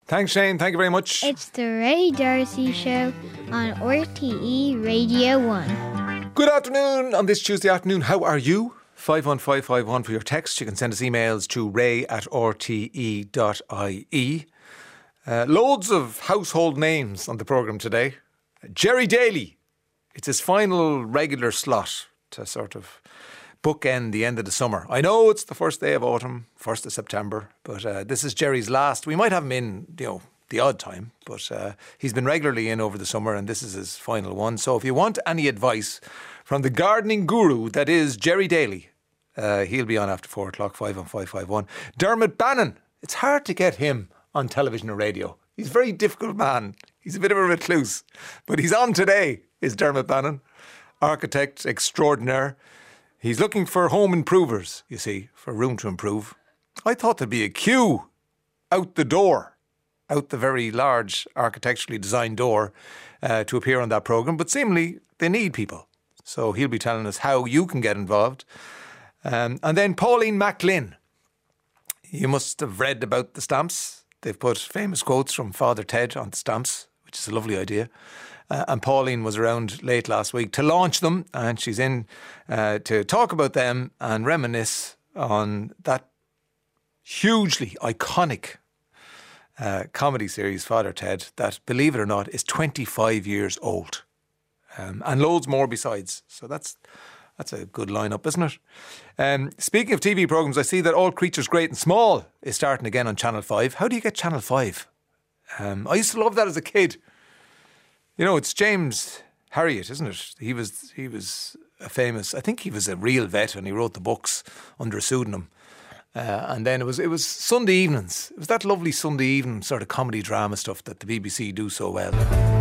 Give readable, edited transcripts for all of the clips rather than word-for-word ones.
Thanks, Shane. Thank you very much. It's the Ray Darcy Show on RTE Radio 1. Good afternoon on this Tuesday afternoon. How are you? 51551 for your text. You can send us emails to ray@rte.ie. Loads of household names on the programme today. Jerry Daly. It's his final regular slot to sort of bookend the end of the summer. I know it's the first day of autumn, 1st of September, but this is Jerry's last. We might have him in, the odd time, but he's been regularly in over the summer and this is his final one. So if you want any advice from the gardening guru that is Jerry Daly, he'll be on after 4 o'clock, 51551. Dermot Bannon. It's hard to get him on television or radio. He's a very difficult man. He's a bit of a recluse, but he's on today, is Dermot Bannon, architect extraordinaire. He's looking for home improvers, you see, for room to improve. I thought there'd be a queue out the door, out the very large architecturally designed door to appear on that programme, but seemingly they need people. So he'll be telling us how you can get involved. And then Pauline MacLean. You must have read about the stamps. They've put famous quotes from Father Ted on the stamps, which is a lovely idea. And Pauline was around late last week to launch them, and she's in to talk about them and reminisce on that hugely iconic comedy series, Father Ted, that, believe it or not, is 25 years old. And loads more besides. So that's a good lineup, isn't it? Speaking of TV programmes, I see that All Creatures Great and Small is starting again on Channel 5. How do you get Channel 5? I used to love that as a kid. It's James Herriot, isn't it? He was a famous, I think he was a real vet and he wrote the books under a pseudonym. And then it was Sunday evenings. It was that lovely Sunday evening sort of comedy drama stuff that the BBC do so well.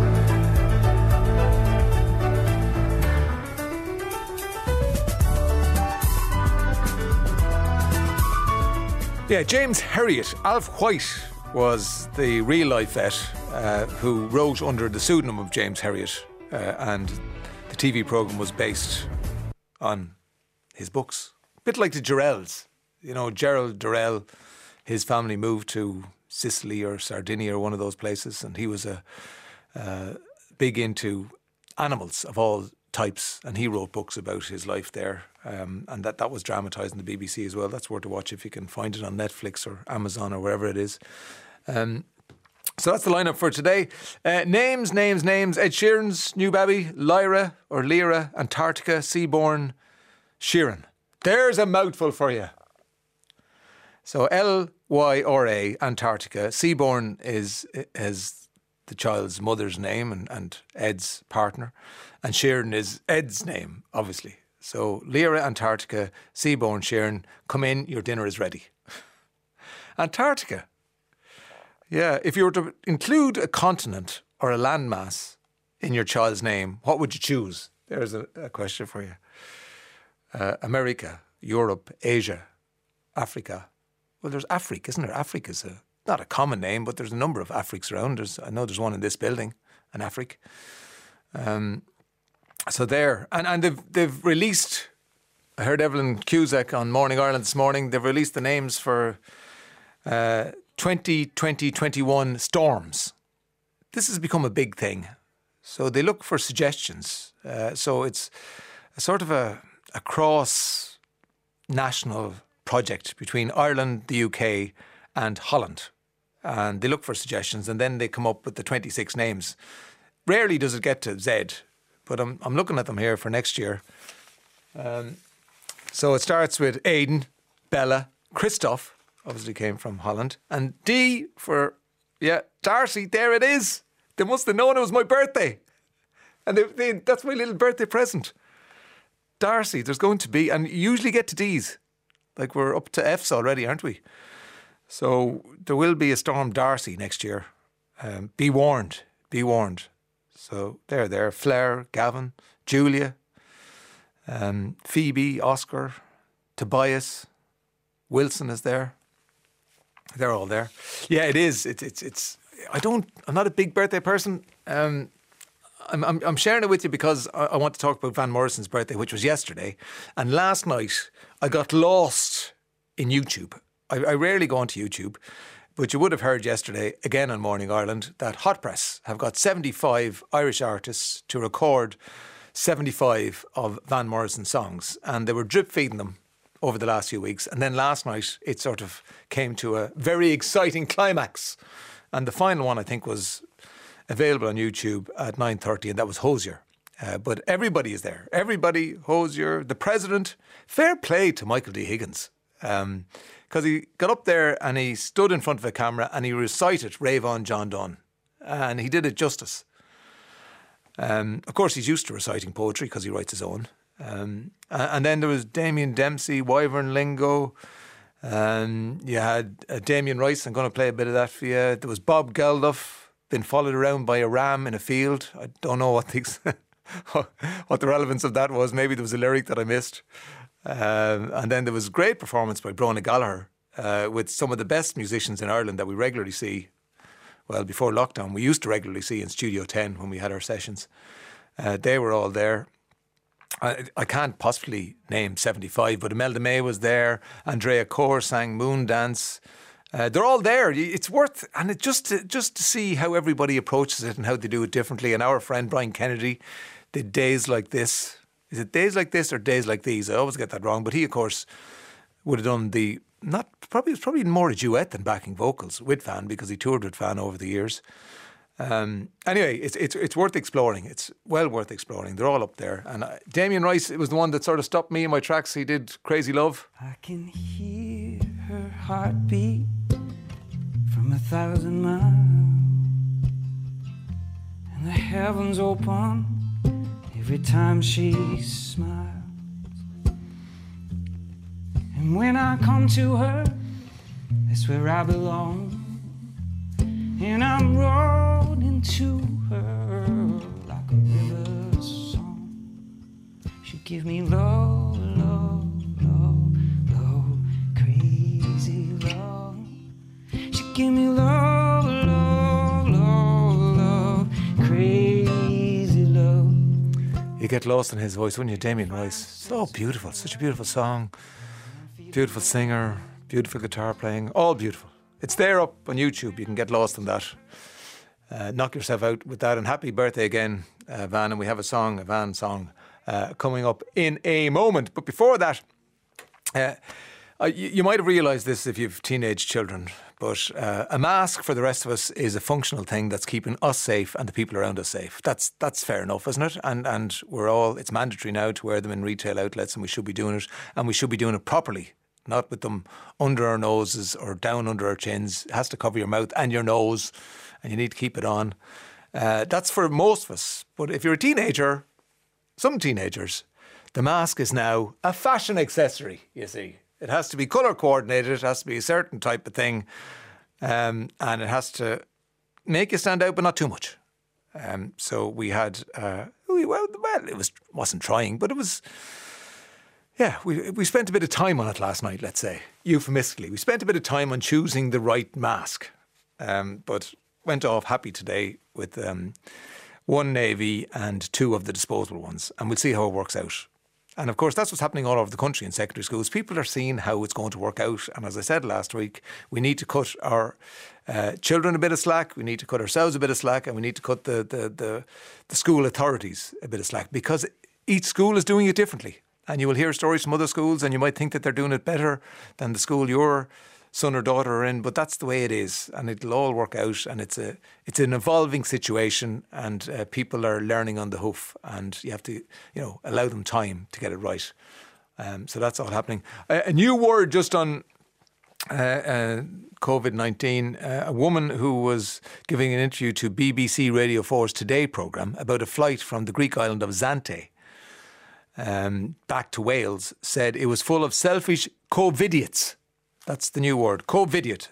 Yeah, James Herriot. Alf White was the real-life vet who wrote under the pseudonym of James Herriot, and the TV programme was based on his books. A bit like the Durrells. Gerald Durrell, his family moved to Sicily or Sardinia or one of those places, and he was big into animals of all types, and he wrote books about his life there, and that was dramatised in the BBC as well. That's worth a watch if you can find it on Netflix or Amazon or wherever it is. So that's the lineup for today. Names. Ed Sheeran's new baby, Lyra or Lyra, Antarctica, Seaborn, Sheeran. There's a mouthful for you. So Lyra, Antarctica. Seaborn is the child's mother's name and Ed's partner. And Sheeran is Ed's name, obviously. So Lyra, Antarctica, Seaborn, Sheeran, come in, your dinner is ready. Antarctica. Yeah, if you were to include a continent or a landmass in your child's name, what would you choose? There's a question for you. America, Europe, Asia, Africa. Well, there's Afrique, isn't there? Africa's not a common name, but there's a number of Afriques around. I know there's one in this building, an Afrique. So there, and they've released, I heard Evelyn Cusack on Morning Ireland this morning, they've released the names for 2020-21 storms. This has become a big thing. So they look for suggestions. So it's a sort of a cross-national project between Ireland, the UK and Holland. And they look for suggestions and then they come up with the 26 names. Rarely does it get to Z, but I'm looking at them here for next year. So it starts with Aidan, Bella, Christoph, obviously came from Holland, and D for, Darcy, there it is. They must have known it was my birthday. And that's my little birthday present. Darcy, there's going to be, and you usually get to D's. Like we're up to F's already, aren't we? So there will be a Storm Darcy next year. Be warned. So there. Flair, Gavin, Julia, Phoebe, Oscar, Tobias, Wilson is there. They're all there. Yeah, it is. It's. I'm not a big birthday person. I'm sharing it with you because I want to talk about Van Morrison's birthday, which was yesterday. And last night I got lost in YouTube. I rarely go onto YouTube, But you would have heard yesterday, again on Morning Ireland, that Hot Press have got 75 Irish artists to record 75 of Van Morrison's songs. And they were drip feeding them over the last few weeks. And then last night, it sort of came to a very exciting climax. And the final one, I think, was available on YouTube at 9:30, and that was Hozier. But everybody is there. Everybody, Hozier, the president. Fair play to Michael D. Higgins. Because he got up there and he stood in front of a camera and he recited Rave On John Donne. And he did it justice. Of course, he's used to reciting poetry because he writes his own. And then there was Damien Dempsey, Wyvern Lingo. You had Damien Rice. I'm going to play a bit of that for you. There was Bob Geldof, been followed around by a ram in a field. I don't know what the relevance of that was. Maybe there was a lyric that I missed. And then there was great performance by Brona Gallagher with some of the best musicians in Ireland that we regularly see. Well, before lockdown, we used to regularly see in Studio 10 when we had our sessions. They were all there. I can't possibly name 75, but Imelda May was there. Andrea Corr sang Moon Dance. They're all there. It's worth, and it just to see how everybody approaches it and how they do it differently. And our friend Brian Kennedy did Days Like This. Is it Days Like This or Days Like These? I always get that wrong. But he, of course, would have done it was probably more a duet than backing vocals with Van, because he toured with Van over the years. Anyway, it's worth exploring. It's well worth exploring. They're all up there. And Damien Rice, it was the one that sort of stopped me in my tracks. He did Crazy Love. I can hear her heartbeat from 1,000 miles, and the heavens open every time she smiles. And when I come to her, that's where I belong. And I'm rolling to her like a river song. She give me love, love, love, love, crazy love. She give me love, love, love, love, crazy love. You get lost in his voice, wouldn't you, Damien Rice? So beautiful, such a beautiful song. Beautiful singer, beautiful guitar playing, all beautiful. It's there up on YouTube. You can get lost in that. Knock yourself out with that. And happy birthday again, Van. And we have a Van song, coming up in a moment. But before that, you might have realised this if you've teenage children, but a mask for the rest of us is a functional thing that's keeping us safe and the people around us safe. That's fair enough, isn't it? And it's mandatory now to wear them in retail outlets, and we should be doing it, and we should be doing it properly. Not with them under our noses or down under our chins. It has to cover your mouth and your nose, and you need to keep it on. That's for most of us. But if you're a teenager, some teenagers, the mask is now a fashion accessory, you see. It has to be colour coordinated, it has to be a certain type of thing, and it has to make you stand out, but not too much. So we had, it wasn't trying, but it was... Yeah, we spent a bit of time on it last night, let's say, euphemistically. We spent a bit of time on choosing the right mask, but went off happy today with one navy and two of the disposable ones, and we'll see how it works out. And of course, that's what's happening all over the country in secondary schools. People are seeing how it's going to work out, and as I said last week, we need to cut our children a bit of slack, we need to cut ourselves a bit of slack, and we need to cut the school authorities a bit of slack, because each school is doing it differently. And you will hear stories from other schools and you might think that they're doing it better than the school your son or daughter are in, but that's the way it is, and it'll all work out, and it's an evolving situation, and people are learning on the hoof, and you have to allow them time to get it right. So that's all happening. A new word just on COVID-19. A woman who was giving an interview to BBC Radio 4's Today programme about a flight from the Greek island of Zante back to Wales said it was full of selfish COVIDiots. That's the new word, COVIDiot,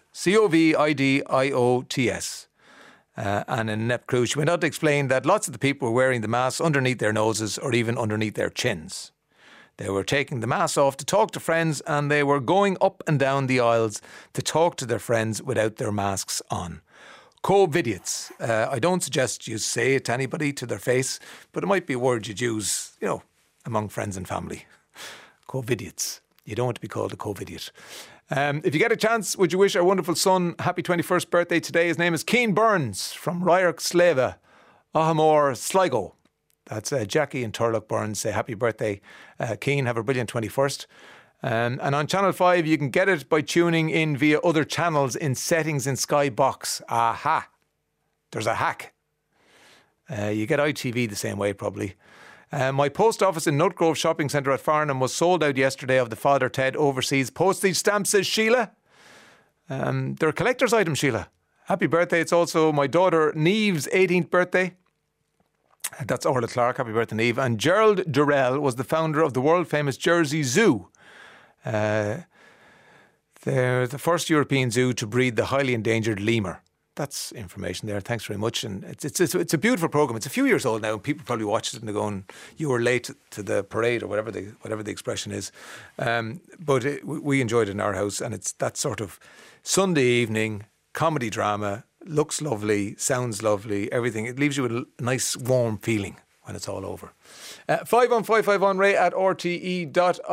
COVIDiots. And in Nep Cruz, she went on to explain that lots of the people were wearing the masks underneath their noses or even underneath their chins. They were taking the masks off to talk to friends, and they were going up and down the aisles to talk to their friends without their masks on. COVIDiots. I don't suggest you say it to anybody to their face, but it might be a word you'd use, among friends and family. COVIDiots. You don't want to be called a COVIDiot. If you get a chance, would you wish our wonderful son happy 21st birthday today? His name is Keane Burns from Ryerk Sleva, Ahamore, Sligo. That's Jackie and Turlock Burns. Say happy birthday, Keane. Have a brilliant 21st. And on Channel 5, you can get it by tuning in via other channels in settings in Sky Box. Aha! There's a hack. You get ITV the same way, probably. My post office in Nutgrove Shopping Centre at Farnham was sold out yesterday of the Father Ted overseas postage stamps, says Sheila. They're a collector's item, Sheila. Happy birthday. It's also my daughter Neve's 18th birthday. That's Orla Clark. Happy birthday, Neve. And Gerald Durrell was the founder of the world-famous Jersey Zoo. They're the first European zoo to breed the highly endangered lemur. That's information there. Thanks very much. And it's a beautiful programme. It's a few years old now, and people probably watch it and they're going, "You were late to the parade," or whatever the expression is. But we enjoyed it in our house, and it's that sort of Sunday evening comedy drama. Looks lovely, sounds lovely, everything. It leaves you with a nice warm feeling when it's all over. 51551 ray at rte.ie.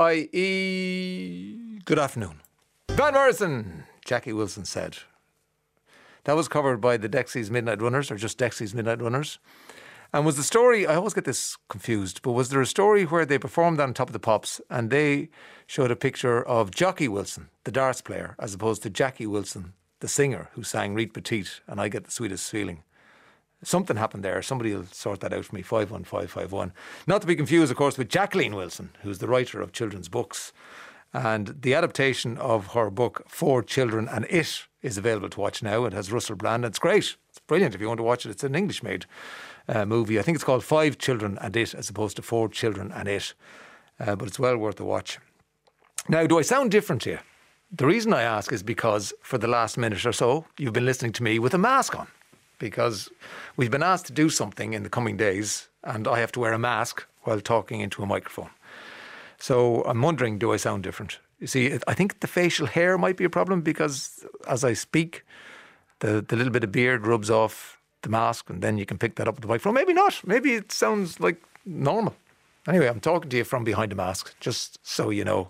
Good afternoon. Van Morrison, Jackie Wilson said. That was covered by the Dexys Midnight Runners, or just Dexys Midnight Runners. And was the story, I always get this confused, but was there a story where they performed on Top of the Pops and they showed a picture of Jockey Wilson, the darts player, as opposed to Jackie Wilson, the singer who sang Reet Petite and I Get the Sweetest Feeling? Something happened there. Somebody will sort that out for me. 51551. Not to be confused, of course, with Jacqueline Wilson, who's the writer of children's books. And the adaptation of her book, For Children and It, is available to watch now. It has Russell Brand. It's great. It's brilliant if you want to watch it. It's an English-made movie. I think it's called 5 Children and It as opposed to 4 Children and It. But it's well worth a watch. Now, do I sound different to you? The reason I ask is because for the last minute or so, you've been listening to me with a mask on. Because we've been asked to do something in the coming days and I have to wear a mask while talking into a microphone. So I'm wondering, do I sound different? You see, I think the facial hair might be a problem because as I speak, the little bit of beard rubs off the mask and then you can pick that up with the microphone. Maybe not. Maybe it sounds like normal. Anyway, I'm talking to you from behind a mask, just so you know.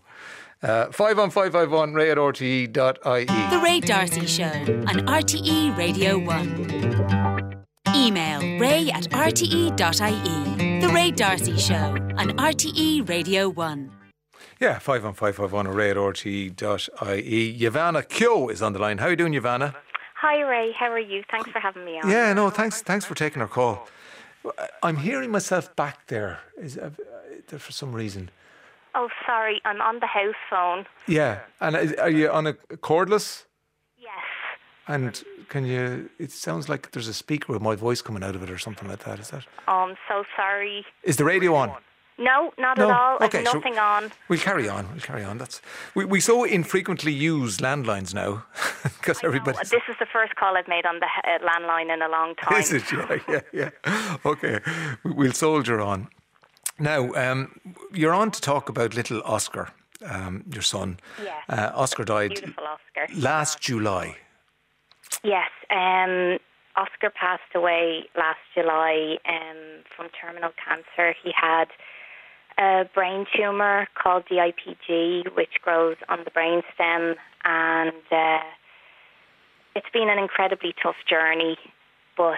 51551 ray at rte.ie. The Ray D'Arcy Show on RTE Radio 1. Email ray at rte.ie. The Ray D'Arcy Show on RTE Radio 1. Yeah, 51551 ray at rte.ie. Yavana Kyo is on the line. How are you doing, Yavana? Hi Ray, how are you? Thanks for having me on. Yeah, no, thanks for taking our call. I'm hearing myself back there for some reason. Oh, sorry, I'm on the house phone. Yeah, and are you on a cordless? Yes. And it sounds like there's a speaker with my voice coming out of it or something like that, is that? Oh, I'm so sorry. Is the radio on? No, not at all. Okay, I've nothing on. We'll carry on. We so infrequently use landlines now because everybody. This is the first call I've made on the landline in a long time. Is it? Yeah. Okay, we'll soldier on. Now, you're on to talk about little Oscar, your son. Yes. Oscar died Beautiful Oscar. last July. Yes. Oscar passed away last July from terminal cancer. He had a brain tumour called DIPG, which grows on the brainstem, and it's been an incredibly tough journey, but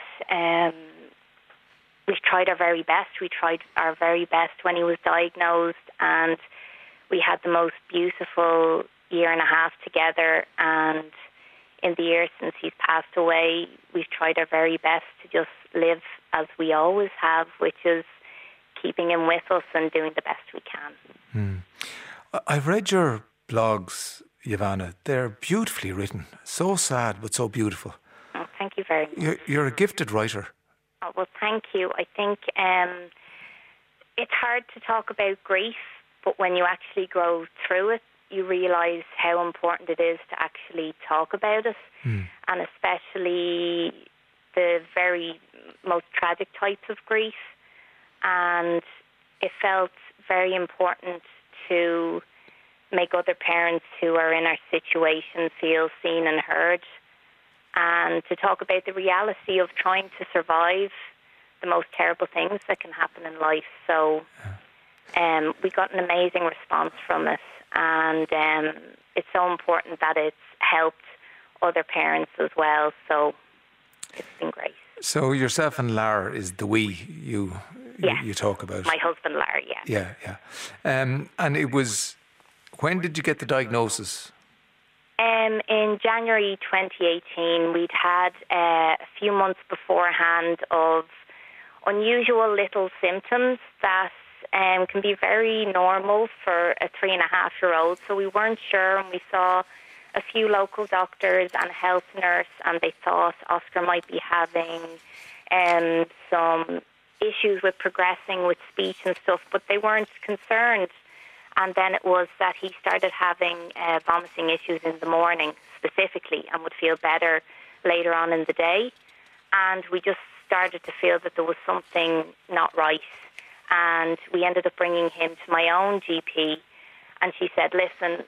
we tried our very best. We tried our very best when he was diagnosed, and we had the most beautiful year and a half together, and in the years since he's passed away, we've tried our very best to just live as we always have, which is keeping him with us and doing the best we can. I've read your blogs, Yavana. They're beautifully written. So sad, but so beautiful. Oh, thank you very much. You're a gifted writer. Oh, well, thank you. I think it's hard to talk about grief, but when you actually go through it, you realise how important it is to actually talk about it, and especially the very most tragic types of grief. And it felt very important to make other parents who are in our situation feel seen and heard, and to talk about the reality of trying to survive the most terrible things that can happen in life. So we got an amazing response from it, and it's so important that it's helped other parents as well. So it's been great. So yourself and Lar is the we you talk about. My husband, Lar, yeah. Yeah. And it was, when did you get the diagnosis? In January 2018, we'd had a few months beforehand of unusual little symptoms that can be very normal for a 3.5-year-old. So we weren't sure, and we saw a few local doctors and a health nurse, and they thought Oscar might be having some issues with progressing with speech and stuff, but they weren't concerned. And then it was that he started having vomiting issues in the morning specifically, and would feel better later on in the day. And we just started to feel that there was something not right. And we ended up bringing him to my own GP, and she said, listen,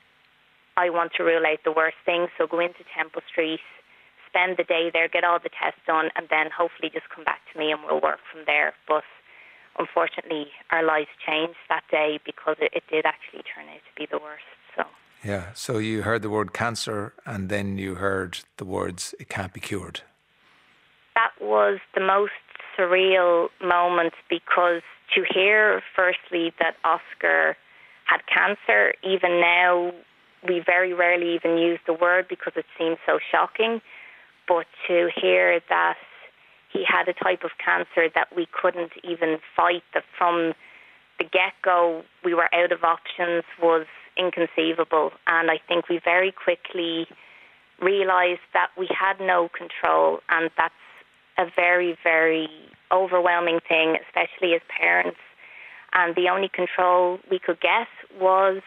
I want to rule out the worst thing, so go into Temple Street, spend the day there, get all the tests done, and then hopefully just come back to me and we'll work from there. But unfortunately, our lives changed that day because it did actually turn out to be the worst. Yeah, so you heard the word cancer, and then you heard the words, it can't be cured. That was the most surreal moment, because to hear firstly that Oscar had cancer, even now we very rarely even use the word because it seems so shocking, but to hear that he had a type of cancer that we couldn't even fight, that from the get-go we were out of options, was inconceivable. And I think we very quickly realised that we had no control, and that's a very, very overwhelming thing, especially as parents. And the only control we could get was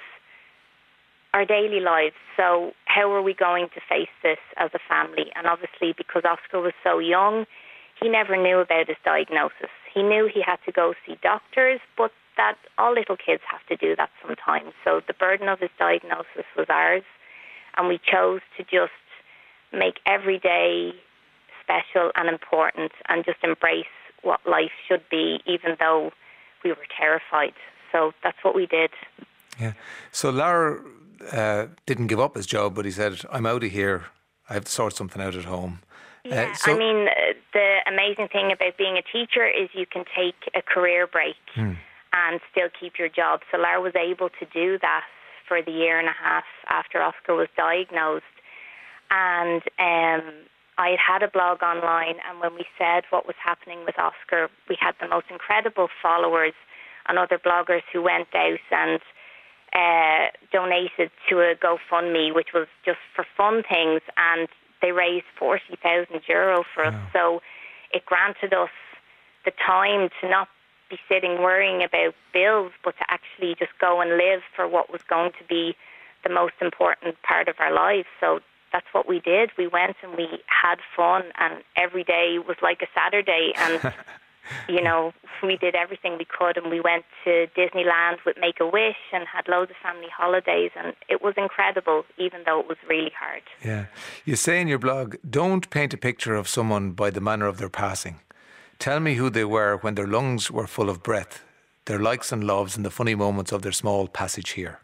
our daily lives. So how are we going to face this as a family? And obviously, because Oscar was so young, he never knew about his diagnosis. He knew he had to go see doctors, but that all little kids have to do that sometimes. So the burden of his diagnosis was ours, and we chose to just make every day special and important and just embrace what life should be, even though we were terrified. So that's what we did. Yeah. So Lar didn't give up his job, but he said, I'm out of here. I have to sort something out at home. Yeah, I mean, the amazing thing about being a teacher is you can take a career break and still keep your job. So Lar was able to do that for the 1.5 years after Oscar was diagnosed. And I had a blog online, and when we said what was happening with Oscar, we had the most incredible followers and other bloggers who went out and donated to a GoFundMe, which was just for fun things, and they raised €40,000 for us. So it granted us the time to not be sitting worrying about bills, but to actually just go and live for what was going to be the most important part of our lives. So that's what we did. We went and we had fun, and every day was like a Saturday. And, you know, we did everything we could, and we went to Disneyland with Make-A-Wish and had loads of family holidays, and it was incredible, even though it was really hard. Yeah. You say in your blog, don't paint a picture of someone by the manner of their passing. Tell me who they were when their lungs were full of breath, their likes and loves and the funny moments of their small passage here.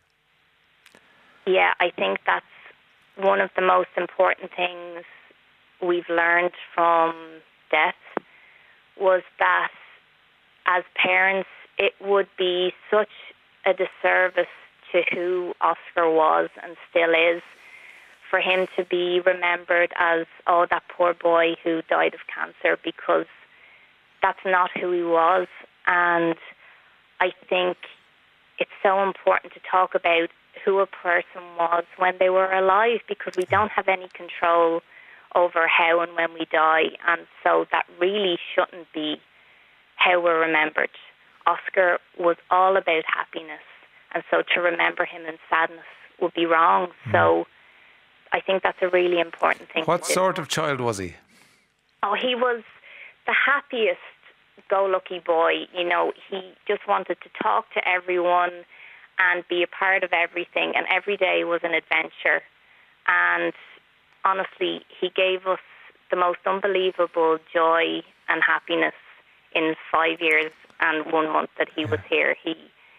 Yeah, I think that's one of the most important things we've learned from death, was that as parents, it would be such a disservice to who Oscar was and still is, for him to be remembered as, oh, that poor boy who died of cancer, because that's not who he was. And I think it's so important to talk about who a person was when they were alive, because we don't have any control over how and when we die, and so that really shouldn't be how we're remembered. Oscar was all about happiness, and so to remember him in sadness would be wrong. So I think that's a really important thing. What sort of child was he? Oh, he was the happiest go-lucky boy. You know, he just wanted to talk to everyone and be a part of everything, and every day was an adventure. And honestly, he gave us the most unbelievable joy and happiness in 5 years and 1 month that he was here. He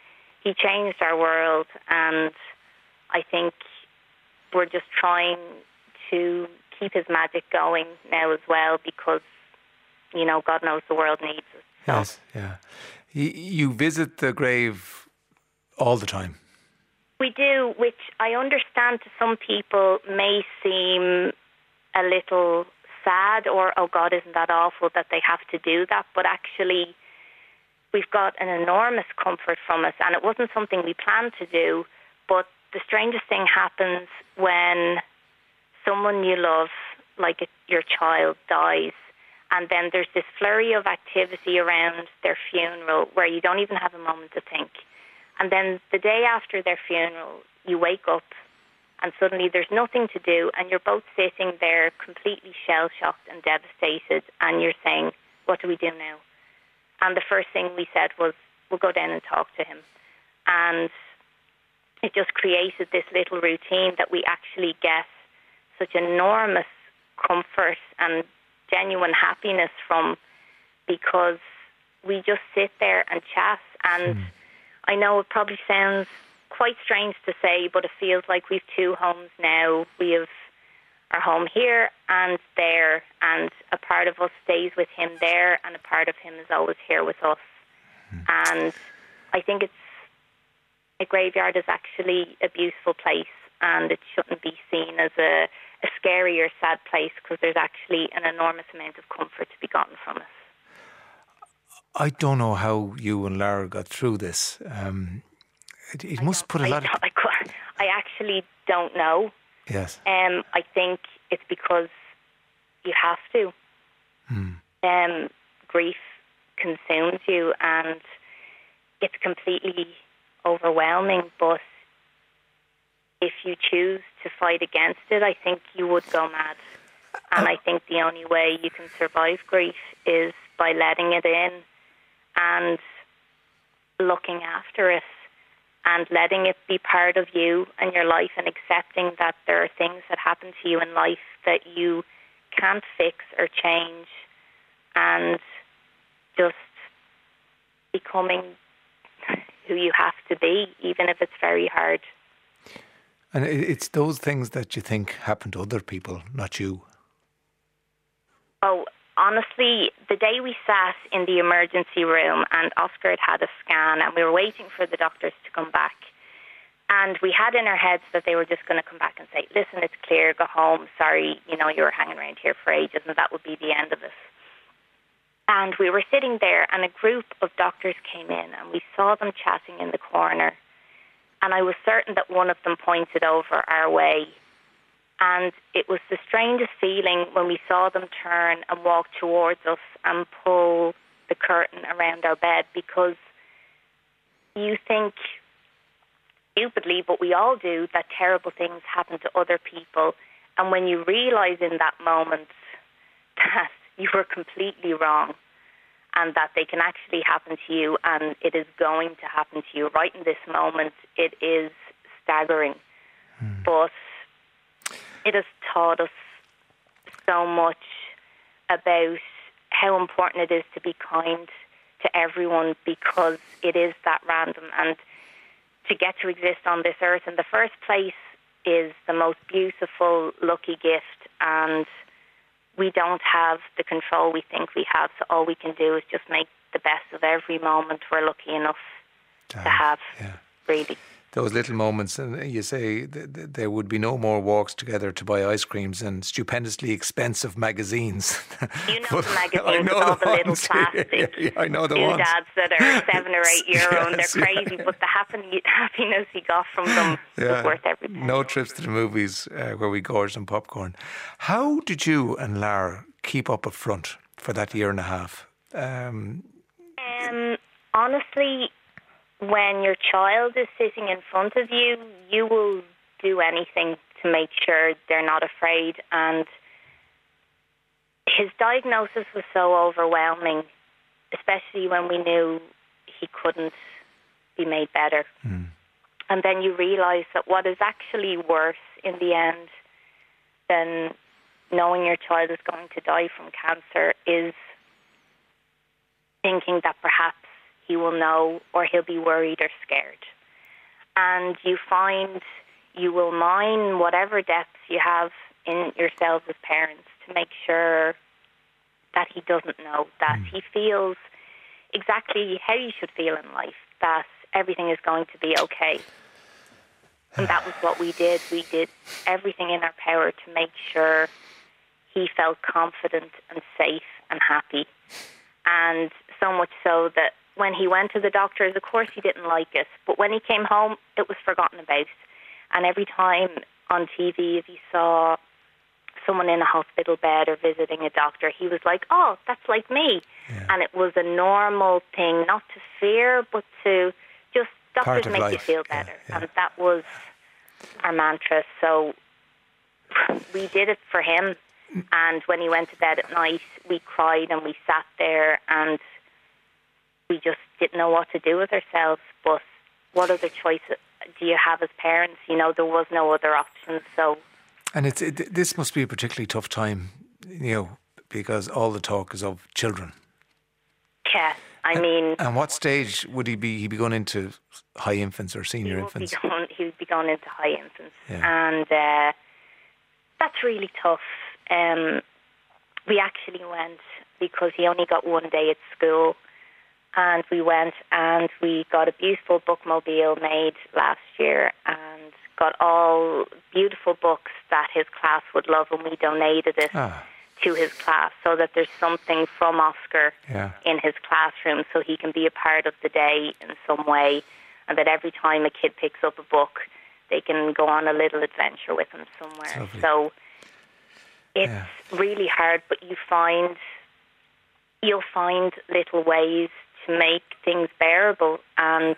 he changed our world, and I think we're just trying to keep his magic going now as well, because, God knows the world needs it. So. Yes, yeah. You visit the grave all the time. We do, which I understand to some people may seem a little sad, or, oh God, isn't that awful that they have to do that? But actually, we've got an enormous comfort from it, and it wasn't something we planned to do, but the strangest thing happens when someone you love, like your child, dies, and then there's this flurry of activity around their funeral where you don't even have a moment to think. And then the day after their funeral, you wake up and suddenly there's nothing to do, and you're both sitting there completely shell-shocked and devastated, and you're saying, what do we do now? And the first thing we said was, we'll go down and talk to him. And it just created this little routine that we actually get such enormous comfort and genuine happiness from, because we just sit there and chat. And I know it probably sounds quite strange to say, but it feels like we've two homes now. We have our home here and there, and a part of us stays with him there, and a part of him is always here with us. And I think a graveyard is actually a beautiful place, and it shouldn't be seen as a scary or sad place, because there's actually an enormous amount of comfort to be gotten from it. I don't know how you and Lara got through this. It must put a lot of... I actually don't know. Yes. I think it's because you have to. Grief consumes you, and it's completely overwhelming, but if you choose to fight against it, I think you would go mad. And I think the only way you can survive grief is by letting it in and looking after it and letting it be part of you and your life, and accepting that there are things that happen to you in life that you can't fix or change, and just becoming who you have to be, even if it's very hard. And it's those things that you think happen to other people, not you. Oh, honestly, the day we sat in the emergency room and Oscar had a scan and we were waiting for the doctors to come back, and we had in our heads that they were just going to come back and say, listen, it's clear, go home, sorry, you were hanging around here for ages, and that would be the end of it. And we were sitting there, and a group of doctors came in, and we saw them chatting in the corner. And I was certain that one of them pointed over our way. And it was the strangest feeling when we saw them turn and walk towards us and pull the curtain around our bed, because you think, stupidly, but we all do, that terrible things happen to other people. And when you realise in that moment that you were completely wrong, and that they can actually happen to you, and it is going to happen to you right in this moment, it is staggering. But it has taught us so much about how important it is to be kind to everyone, because it is that random, and to get to exist on this earth in the first place is the most beautiful, lucky gift, and we don't have the control we think we have, so all we can do is just make the best of every moment we're lucky enough to have, really. Those little moments, and you say there would be no more walks together to buy ice creams and stupendously expensive magazines. You know the magazines with all the little plastic I know the ones. doodads that are €7 or €8, and they're crazy, but the happiness we got from them was worth everything. No trips to the movies where we gorged on popcorn. How did you and Lara keep up a front for that year and a half? Honestly, when your child is sitting in front of you, you will do anything to make sure they're not afraid. And his diagnosis was so overwhelming, especially when we knew he couldn't be made better. And then you realise that what is actually worse in the end than knowing your child is going to die from cancer is thinking that perhaps he will know, or he'll be worried or scared. and you find you will mine whatever depths you have in yourselves as parents to make sure that he doesn't know, that he feels exactly how you should feel in life, that everything is going to be okay. And that was what we did. We did everything in our power to make sure he felt confident and safe and happy. And so much so that when he went to the doctors, of course he didn't like it, but when he came home, it was forgotten about. And every time on TV, if he saw someone in a hospital bed or visiting a doctor, he was like, oh, that's like me. Yeah. And it was a normal thing, not to fear, but to just, doctors make you feel better. Yeah. And that was our mantra. So we did it for him. And when he went to bed at night, we cried and we sat there and we just didn't know what to do with ourselves. But what other choice do you have as parents? You know, there was no other option. So, and this must be a particularly tough time, you know, because all the talk is of children. Yeah, I mean. And what stage would he be? He'd be going into high infants or senior infants? He would be going into high infants, and that's really tough. We actually went because he only got one day at school. And we went and we got a beautiful bookmobile made last year and got all beautiful books that his class would love, and we donated it to his class so that there's something from Oscar in his classroom so he can be a part of the day in some way, and that every time a kid picks up a book, they can go on a little adventure with him somewhere. So it's really hard, but you'll find little ways to make things bearable, and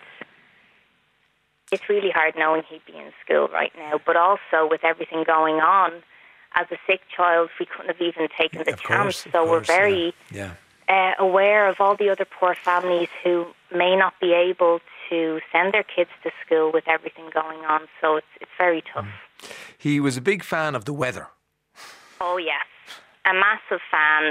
it's really hard knowing he'd be in school right now, but also with everything going on, as a sick child we couldn't have even taken the chance, so we're very aware of all the other poor families who may not be able to send their kids to school with everything going on, so it's very tough. He was a big fan of the weather. Oh yes, a massive fan.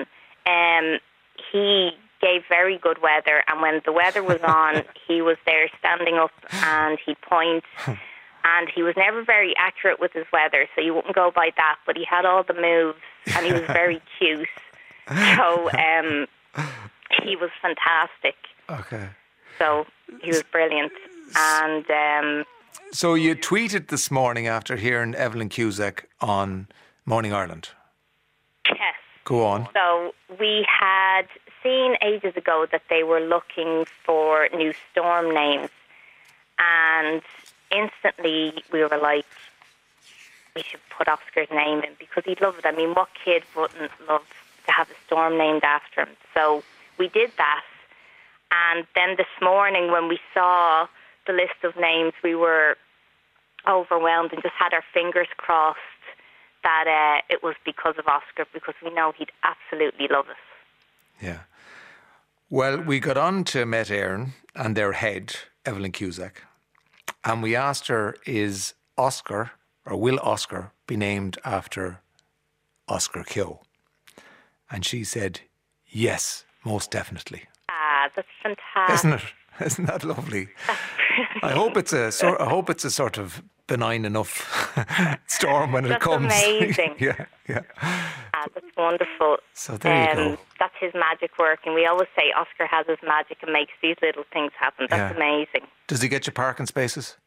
He gave very good weather, and when the weather was on, he was there standing up and he'd point, and he was never very accurate with his weather, so you wouldn't go by that, but he had all the moves and he was very cute. So he was fantastic. Okay. So he was brilliant. And so you tweeted this morning after hearing Evelyn Cusack on Morning Ireland. Yes. Go on. So we had seen ages ago that they were looking for new storm names, and instantly we were like, we should put Oscar's name in because he'd love it. I mean, what kid wouldn't love to have a storm named after him? So we did that, and then this morning when we saw the list of names, we were overwhelmed and just had our fingers crossed that it was because of Oscar, because we know he'd absolutely love us. Yeah. Well, we got on to Met Éireann and their head, Evelyn Cusack, and we asked her, is Oscar, or will Oscar be named after Oscar Keogh? And she said, yes, most definitely. Ah, that's fantastic. Isn't it? Isn't that lovely? I hope it's a sort of benign enough storm when it comes. That's amazing. Yeah. Ah, that's wonderful. So there you go. That's his magic working. We always say Oscar has his magic and makes these little things happen. That's amazing. Does he get you parking spaces?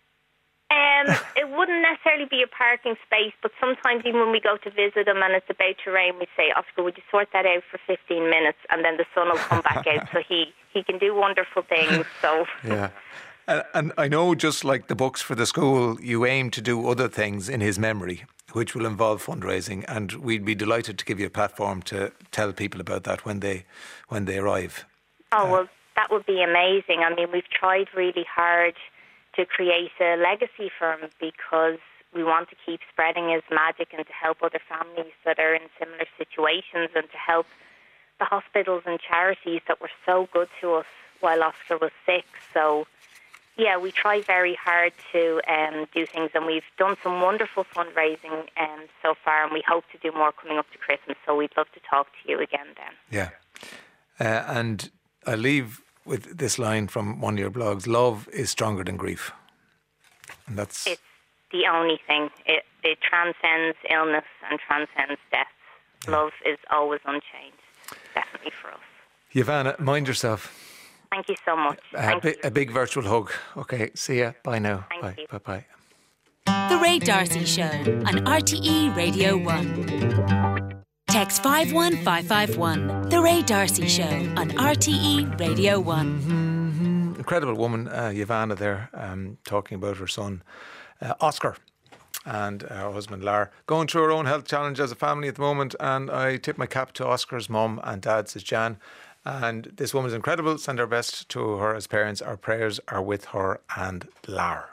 It wouldn't necessarily be a parking space, but sometimes even when we go to visit him and it's about to rain, we say, Oscar, would you sort that out for 15 minutes? And then the sun will come back out. So he can do wonderful things. So yeah. And I know, just like the books for the school, you aim to do other things in his memory, which will involve fundraising, and we'd be delighted to give you a platform to tell people about that when they arrive. Oh, well, that would be amazing. I mean, we've tried really hard to create a legacy for him because we want to keep spreading his magic and to help other families that are in similar situations and to help the hospitals and charities that were so good to us while Oscar was sick. So, yeah, we try very hard to do things, and we've done some wonderful fundraising so far, and we hope to do more coming up to Christmas, so we'd love to talk to you again then. Yeah. And I leave with this line from one of your blogs: love is stronger than grief. And that's... It's the only thing. It transcends illness and transcends death. Love is always unchanged, definitely for us. Ivana, mind yourself. Thank you so much. A big virtual hug. Okay, see ya. Bye now. Thank you. Bye. The Ray D'Arcy Show on RTE Radio 1. Text 51551. The Ray D'Arcy Show on RTE Radio 1. Incredible woman, Ivana there, talking about her son, Oscar, and her husband, Lar, going through her own health challenge as a family at the moment. And I tip my cap to Oscar's mum and dad, says Jan. And this woman is incredible. Send our best to her as parents. Our prayers are with her and Lar.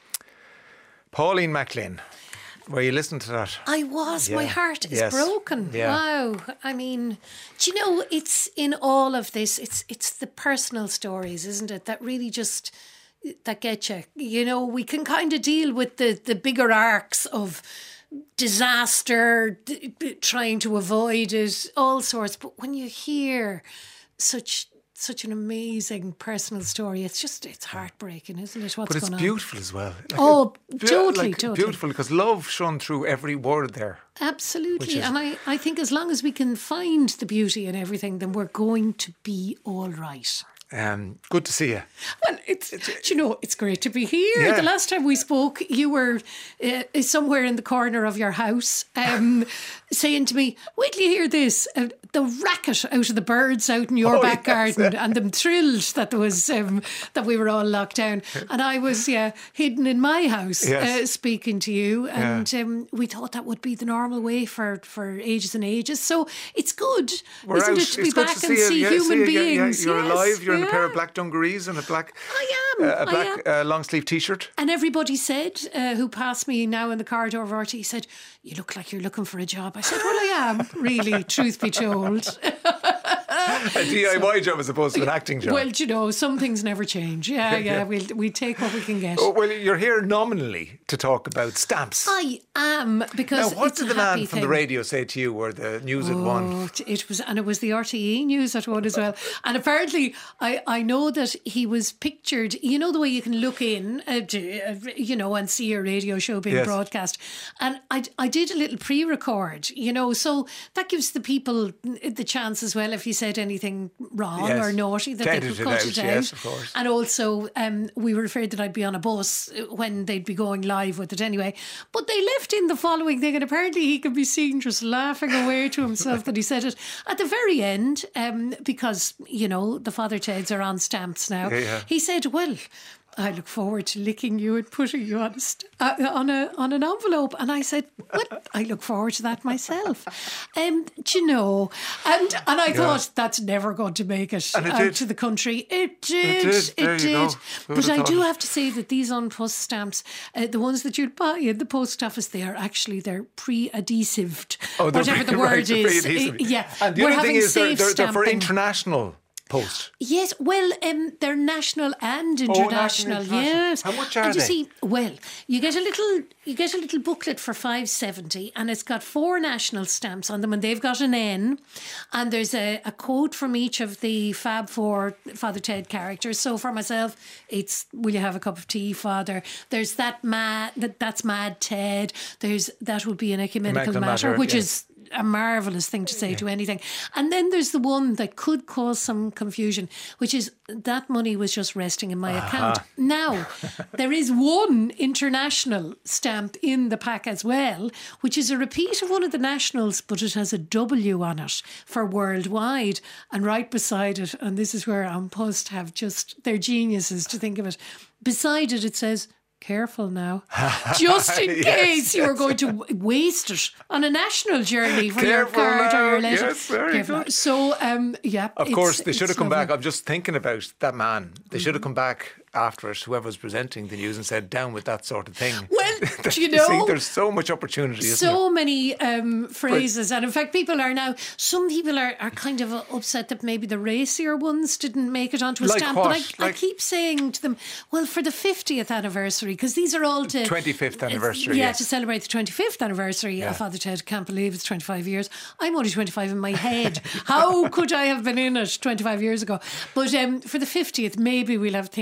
Pauline McLean, were you listening to that? I was. Yeah. My heart is broken. Yeah. Wow. I mean, do you know, it's in all of this, it's the personal stories, isn't it, that really just, that get you. You know, we can kind of deal with the bigger arcs of disaster, trying to avoid it, all sorts. But when you hear such an amazing personal story, it's heartbreaking, isn't it? What's but it's going on? beautiful as well. Totally. Beautiful, because love shone through every word there. Absolutely. And I think as long as we can find the beauty in everything, then we're going to be all right. Good to see you. Well, it's great to be here. Yeah. The last time we spoke, you were somewhere in the corner of your house saying to me, wait till you hear this, the racket out of the birds out in your back garden, and them thrilled that there was that we were all locked down. And I was hidden in my house speaking to you, and we thought that would be the normal way for ages and ages. So it's good, isn't it, to be back and see human beings. You're alive, you're in a pair of black dungarees and a black long sleeve t-shirt. And everybody said, who passed me now in the corridor of RT, said, you look like you're looking for a job. I said, well, I am, really, truth be told. A DIY job as opposed to an acting job. Well, you know, some things never change. We take what we can get. Oh, well, you're here nominally to talk about stamps. I am, because now, what it's did a the man happy from thing. the radio say to you, or the news at one? It was the RTE news at one as well. And apparently, I know that he was pictured. You know the way you can look in, and see your radio show being broadcast. And I did a little pre-record, so that gives the people the chance as well, if you said anything wrong or naughty, that they could cut it out. Yes, of course. And also, we were afraid that I'd be on a bus when they'd be going live with it anyway. But they left in the following thing, and apparently he could be seen just laughing away to himself that he said it at the very end, because, the Father Teds are on stamps now. Yeah. He said, well, I look forward to licking you and putting you on an envelope. And I said, well, I look forward to that myself. And I thought that's never going to make it out to the country. It did. But I do have to say that these on-post stamps, the ones that you'd buy in the post office, they're pre-adhesived. Whatever the word is. And the other thing is they're for international post. Yes, well, they're national and international. Yes. How much are they? You see, well, you get a little booklet for $5.70, and it's got 4 national stamps on them, and they've got an N, and there's a quote from each of the Fab Four Father Ted characters. So for myself, it's "Will you have a cup of tea, Father?" There's that's Mad Ted. There's that would be an ecumenical matter, which is a marvellous thing to say to anything. And then there's the one that could cause some confusion, which is that money was just resting in my account. Now, there is one international stamp in the pack as well, which is a repeat of one of the nationals, but it has a W on it for worldwide. And right beside it, and this is where An Post have just, they're geniuses to think of it, beside it, it says, careful now, just in case you were going to waste it on a national journey for your card or your letter. Yes, very good. So, of course, they should have come back. I'm just thinking about that man. They should have come back after it, whoever was presenting the news, and said, down with that sort of thing. Well, See, there's so much opportunity, so many phrases. And in fact, some people are kind of upset that maybe the racier ones didn't make it onto a stamp. What? But I keep saying to them, well, for the 50th anniversary, because these are all to 25th anniversary. To celebrate the 25th anniversary of Father Ted. Can't believe it's 25 years. I'm only 25 in my head. How could I have been in it 25 years ago? But for the 50th, maybe we'll have things like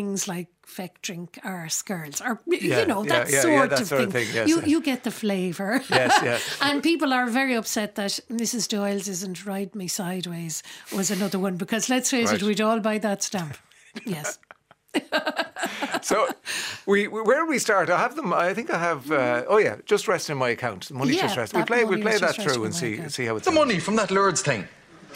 like feck drink arse girls, or Yeah, that yeah, sort that of sort thing. of thing, yes. You get the flavour. Yes, yes. And people are very upset that Mrs. Doyle's Isn't Ride Me Sideways was another one, because let's face it, Right. we'd all buy that stamp. Yes. So, where do we start? I have them. I think I have. Just Rest in My Account. Money Yeah, Just Rest. We that play Money that Just Rest through in and My see Account. how it's The money from that Lourdes thing.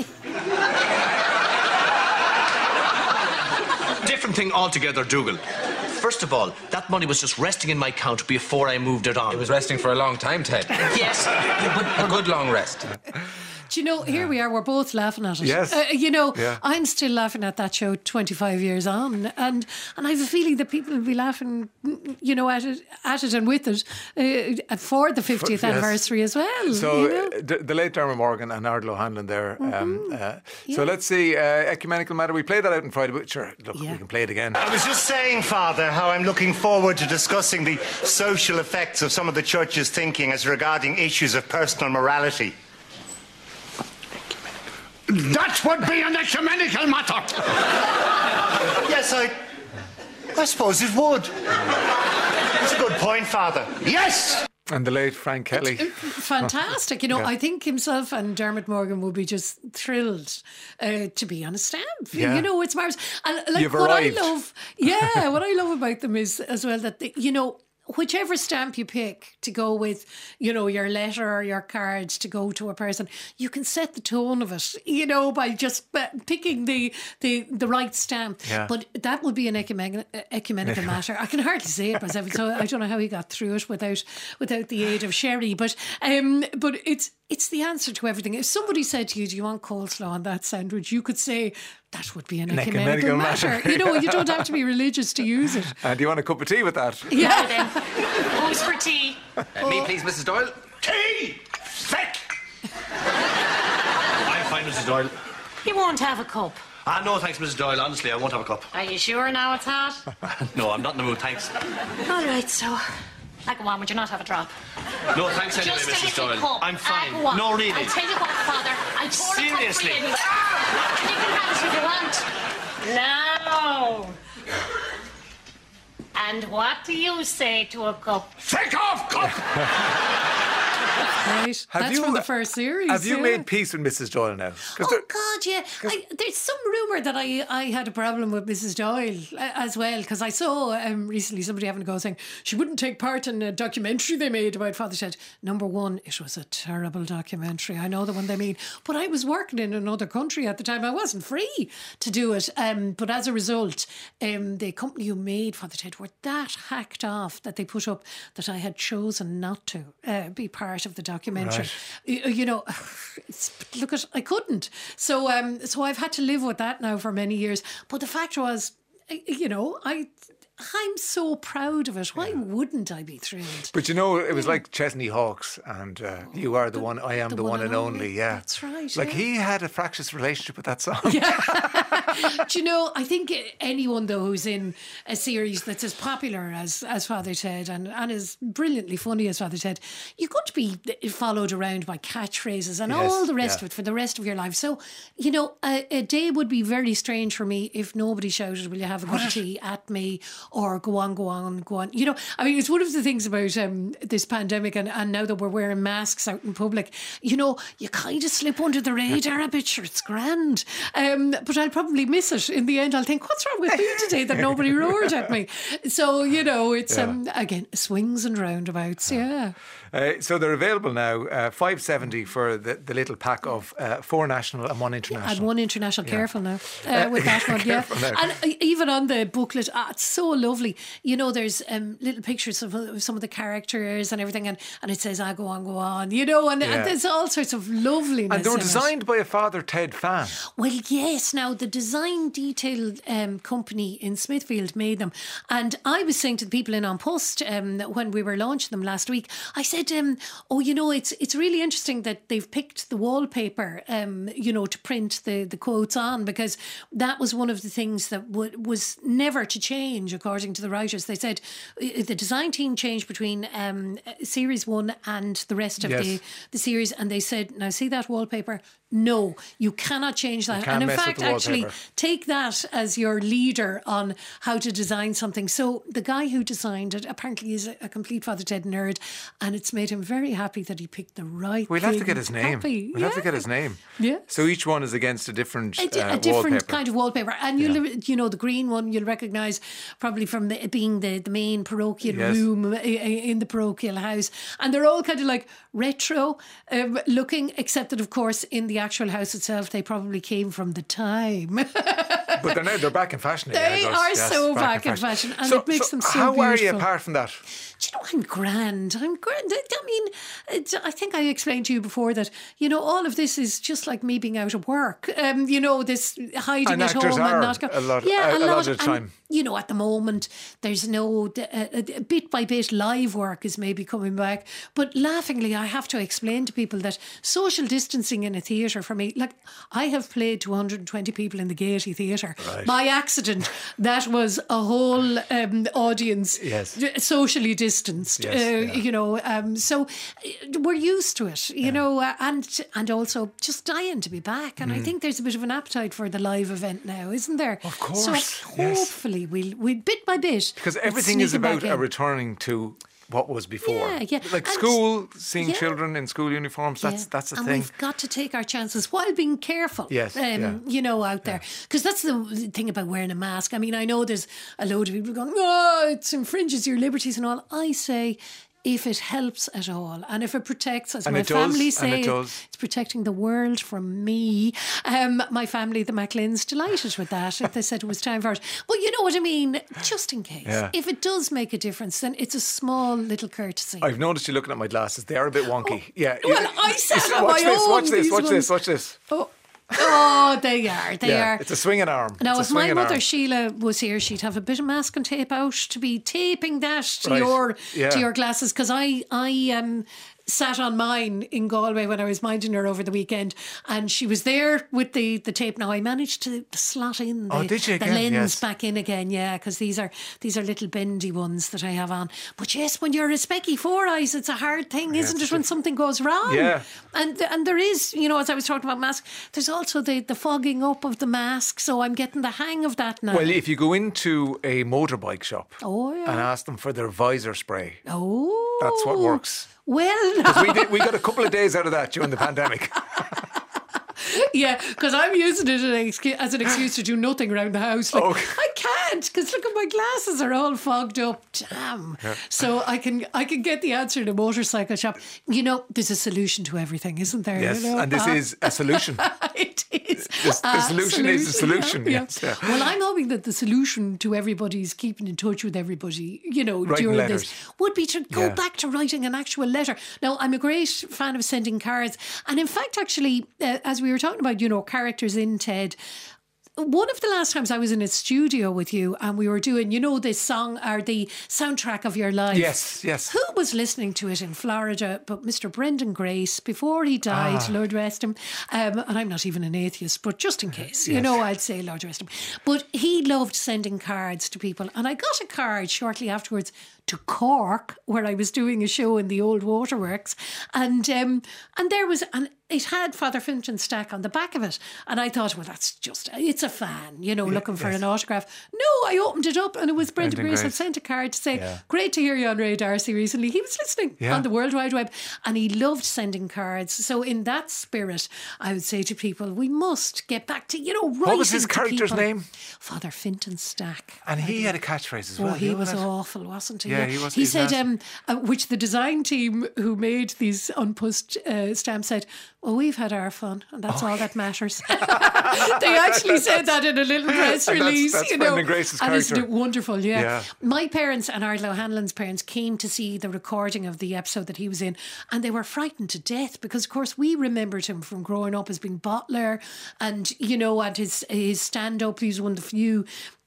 Different thing altogether, Dougal. First of all, that money was just resting in my account before I moved it on. It was resting for a long time, Ted. Yes, A good long rest. Do you know, here we are, we're both laughing at it. Yes. Yeah. I'm still laughing at that show 25 years on, and I have a feeling that people will be laughing, at it and with it for the 50th Yes. anniversary as well. So the late Dermot Morgan and Ardal O'Hanlon there. So let's see, Ecumenical Matter. We played that out on Friday, but sure, look, we can play it again. I was just saying, Father, how I'm looking forward to discussing the social effects of some of the Church's thinking as regarding issues of personal morality. That would be an ecumenical matter. Yes, I suppose it would. That's a good point, Father. Yes! And the late Frank Kelly. Fantastic. I think himself and Dermot Morgan will be just thrilled to be on a stamp. Yeah. It's marvellous. And like You've what arrived. what I love about them is as well that whichever stamp you pick to go with, your letter or your cards to go to a person, you can set the tone of it, by just picking the right stamp. Yeah. But that would be an ecumenical matter. I can hardly say it myself, so I don't know how he got through it without the aid of Sherry. But it's the answer to everything. If somebody said to you, "Do you want coleslaw on that sandwich?" you could say, that would be an ecumenical matter. You don't have to be religious to use it. And do you want a cup of tea with that? Yeah. Then, who's for tea? Me, please, Mrs. Doyle. Tea! Feck! I'm fine, Mrs. Doyle. You won't have a cup. No, thanks, Mrs. Doyle. Honestly, I won't have a cup. Are you sure now it's hot? No, I'm not in the mood, thanks. All right, so. Go on, would you not have a drop? No, thanks anyway, Just a Mrs. little Doyle. cup. I'm fine. Go on. No, really. I'll tell you what, Father. I'll pour a cup for Seriously? you anyway. You can have it if you want. No. And what do you say to a cup? Feck off, cup! Right. That's from the first series. Have you yeah. made peace with Mrs. Doyle now? 'Cause Oh God, yeah. There's some rumour that I had a problem with Mrs. Doyle as well, because I saw recently somebody having a go saying she wouldn't take part in a documentary they made about Father Ted. Number one, it was a terrible documentary. I know the one they mean, but I was working in another country at the time. I wasn't free to do it. But as a result, the company who made Father Ted were that hacked off that they put up that I had chosen not to be part of the documentary. Right. I couldn't. So I've had to live with that now for many years. But the fact was, I'm so proud of it. Why wouldn't I be thrilled? But it was like Chesney Hawkes and You Are the One, I Am the One and Only. Yeah, that's right. Like he had a fractious relationship with that song. Do you know, I think anyone though who's in a series that's as popular as Father Ted and as brilliantly funny as Father Ted, you're going to be followed around by catchphrases and all the rest of it for the rest of your life. So, a day would be very strange for me if nobody shouted, "Will you have a cup of tea?" at me, or go on. It's one of the things about this pandemic and now that we're wearing masks out in public, you kind of slip under the radar a bit. Sure, it's grand. But I'll probably miss it. In the end, I'll think, what's wrong with me today that nobody roared at me? So, it's, again, swings and roundabouts, yeah. So they're available now, $5.70 for the little pack of 4 national and 1 international. And 1 international, careful now with that one, yeah. Now. And even on the booklet, it's so lovely. There's little pictures of some of the characters and everything, and it says, go on, and there's all sorts of loveliness. And they were in designed by a Father Ted fan. Well, yes. Now, the design detail company in Smithfield made them. And I was saying to the people in On Post when we were launching them last week, I said, it's really interesting that they've picked the wallpaper, to print the quotes on, because that was one of the things that was never to change, according to the writers. They said the design team changed between Series 1 and the rest of the series, and they said, now see that wallpaper? No, you cannot change that. can't And in mess with fact, the actually, wallpaper. take that as your leader on how to design something. So the guy who designed it apparently is a complete Father Ted nerd, and it's made him very happy that he picked the right We'll have to thing. get his name. Happy. We'll have to get his name. Yeah. So each one is against a different A different wallpaper. kind of wallpaper, and you know the green one you'll recognise probably from being the main parochial Yes. room in the parochial house, and they're all kind of like retro looking, except that of course in the actual house itself they probably came from the time. But they're back in fashion. They are so back in fashion, and it makes them so how beautiful. are you apart from that? Do you know, I'm grand. I mean, I think I explained to you before that, you know, all of this is just like me being out of work. You know, this hiding And at actors home are and not a lot of the And, time. you know, at the moment, there's no bit by bit live work is maybe coming back. But laughingly, I have to explain to people that social distancing in a theatre for me, like I have played to 120 people in the Gaiety Theatre. Right. By accident, that was a whole audience socially distanced. You know, so we're used to it. You know, and also just dying to be back. And I think there's a bit of an appetite for the live event now, isn't there? Of course, So yes. hopefully we'll bit by bit. Because everything is sneak it back about in. a returning to what was before. Yeah. Like And- school, seeing yeah. children in school uniforms, that's a and thing. we've got to take our chances while being careful. Yes, yeah. You know, out there. Because that's the thing about wearing a mask. I mean, I know there's a load of people going, oh, it infringes your liberties and all. I say, if it helps at all and if it protects, as And my it does, family and say, it does. it's protecting the world from me. My family, the Macklins, delighted with that. They said it was time for it. But you know what I mean? Just in case. Yeah. If it does make a difference, then it's a small little courtesy. I've noticed you looking at my glasses. They are a bit wonky. Yeah. Well, I said on watch my this, own, watch this, these watch ones. this, watch this. Oh, they are. They Yeah, are. it's a swinging arm. Now, It's a if my swinging mother arm. Sheila was here, she'd have a bit of masking tape out to be taping that to Right. to your glasses, because I sat on mine in Galway when I was minding her over the weekend, and she was there with the tape. Now I managed to slot in Oh, did you the again? lens Yes. back in again, yeah, because these are little bendy ones that I have on. But yes, when you're a specky four eyes, it's a hard thing, isn't it, when something goes wrong? Yeah. And there is, you know, as I was talking about mask, there's also the fogging up of the mask, so I'm getting the hang of that now. Well, if you go into a motorbike shop Oh, yeah. and ask them for their visor spray, Oh, that's what works. Well, Because we got a couple of days out of that during the pandemic. yeah, because I'm using it as an excuse to do nothing around the house. Like, Okay. I can't, because look at my glasses are all fogged up. Damn. Yeah. So I can get the answer in a motorcycle shop. You know, there's a solution to everything, isn't there? Yes, You know? and this is a solution. It is. The solution is the solution. Yeah. Yes, yeah. Well, I'm hoping that the solution to everybody's keeping in touch with everybody, you know, Writing during letters. this would be to go Yeah. back to writing an actual letter. Now, I'm a great fan of sending cards. And in fact, actually, as we were talking about, you know, characters in TED, one of the last times I was in a studio with you and we were doing, you know, this song or the soundtrack of your life. Yes, yes. Who was listening to it in Florida but Mr. Brendan Grace before he died, Lord rest him. And I'm not even an atheist, but just in case, you know, I'd say Lord rest him. But he loved sending cards to people. And I got a card shortly afterwards to Cork, where I was doing a show in the old waterworks. And there was... it had Father Fintan Stack on the back of it. And I thought, well, it's a fan, you know, looking for an autograph. No, I opened it up and it was Brendan Grace had sent a card to say, great to hear you on Ray D'Arcy recently. He was listening on the World Wide Web and he loved sending cards. So in that spirit, I would say to people, we must get back to, you know, writing. What was his to character's people. name? Father Fintan Stack. And he had a catchphrase as well. Oh, he was wasn't it? awful, wasn't he? Yeah, he was. He He's said, nasty. which the design team who made these unpussed stamps said, well, we've had our fun and that's all that matters. They actually said that in a little press And release. that's you know. Brendan Grace's and isn't character. it wonderful? Yeah. Yeah. My parents and Ardlo Hanlon's parents came to see the recording of the episode that he was in and they were frightened to death because, of course, we remembered him from growing up as being Butler and, you know, and his stand-up. He was one of the few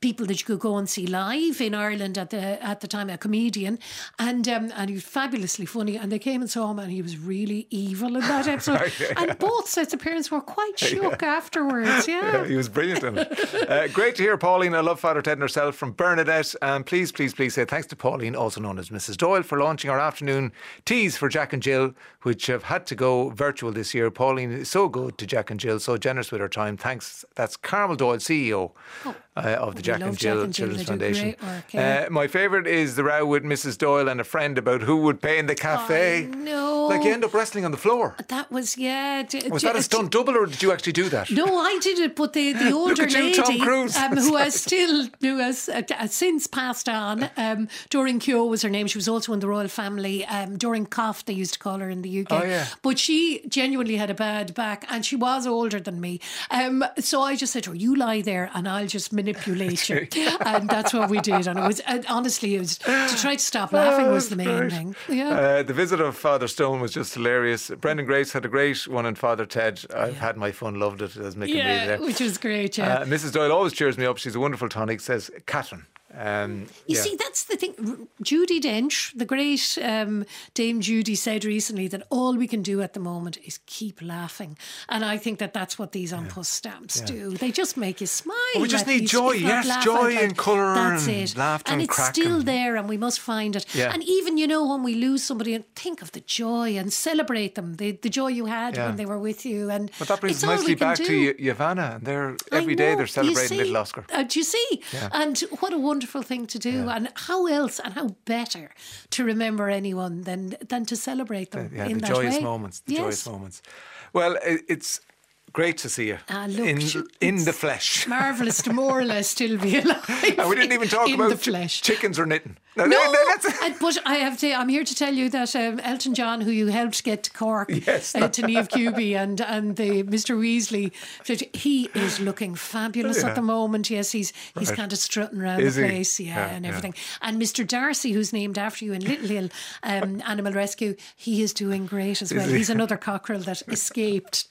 people that you could go and see live in Ireland at the time, a comedian, and he was fabulously funny. And they came and saw him, and he was really evil in that episode. And both sets of parents were quite shook afterwards. Yeah, he was brilliant in it. Great to hear Pauline. I love Father Ted and herself from Bernadette. And please say thanks to Pauline, also known as Mrs. Doyle, for launching our afternoon teas for Jack and Jill, which have had to go virtual this year. Pauline is so good to Jack and Jill, so generous with her time. Thanks. That's Carmel Doyle, CEO of the Jack and Jill Children's Foundation. Work, yeah. My favourite is the row with Mrs. Doyle and a friend about who would pay in the cafe. No, like you end up wrestling on the floor. That was Was that a stunt double, or did you actually do that? No, I did it, but the older lady Tom Cruise. who has since passed on. Doreen Keogh was her name. She was also in the royal family. Doreen Cough, they used to call her in the UK. Oh, yeah. But she genuinely had a bad back, and she was older than me. So I just said to her, "You lie there, and I'll just manipulate you." And that's what we did. And it was honestly, it was to try to stop laughing was the main thing. Yeah. The visit of Father Stone was just hilarious. Brendan Grace had a great one on Father Ted. I've had my fun, loved it, as Mick and me there. Which was great. Yeah. Mrs. Doyle always cheers me up. She's a wonderful tonic, says Catherine. You see, that's the thing. Judi Dench, the great Dame Judy, said recently that all we can do at the moment is keep laughing. And I think that that's what these on-post stamps do. They just make you smile. We just need joy, joy and colour and laughter and and it's still there, and we must find it. Yeah. And even, when we lose somebody, and think of the joy and celebrate them, the joy you had when they were with you. And but that brings us nicely back to Yavanna. And they're every day they're celebrating little Oscar. Do you see? Yeah. And what a wonderful thing to do, and how else and how better to remember anyone than to celebrate them in the that joyous way. moments. The joyous moments. Well, it's great to see you in the flesh. Marvellous to more or less still be alive. And we didn't even talk about chickens or knitting. No, but I'm here to tell you that Elton John, who you helped get to Cork, to Niamh Cubey and the Mr. Weasley, he is looking fabulous at the moment. Yes, he's kind of strutting around the place, and everything. And Mr. Darcy, who's named after you in Little Hill Animal Rescue, he is doing great as well. He's another cockerel that escaped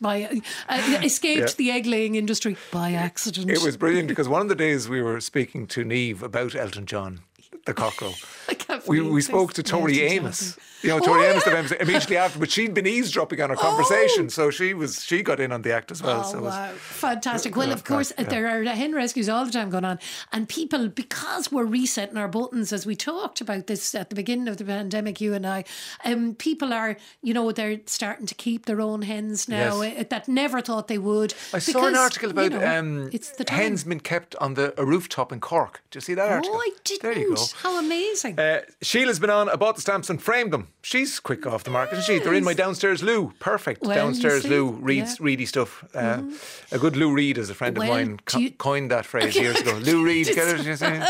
the egg-laying industry by accident. It was brilliant because one of the days we were speaking to Niamh about Elton John, the cockerel. We spoke to Tori Amos. Tori Amos immediately after, but she'd been eavesdropping on our conversation, so she got in on the act as well. Wow, fantastic. Well, of course, there are hen rescues all the time going on, and people, because we're resetting our buttons, as we talked about this at the beginning of the pandemic, you and I, people are, they're starting to keep their own hens now that never thought they would. I saw an article about hens being kept on a rooftop in Cork. Did you see that article? Oh, I didn't. There you go. How amazing. Sheila's been on. I bought the stamps and framed them. She's quick off the market, isn't she? They're in my downstairs loo. Perfect. Well, downstairs loo reads reedy stuff. A good Lou Reed, as a friend of mine coined that phrase years ago. Lou Reed, get it?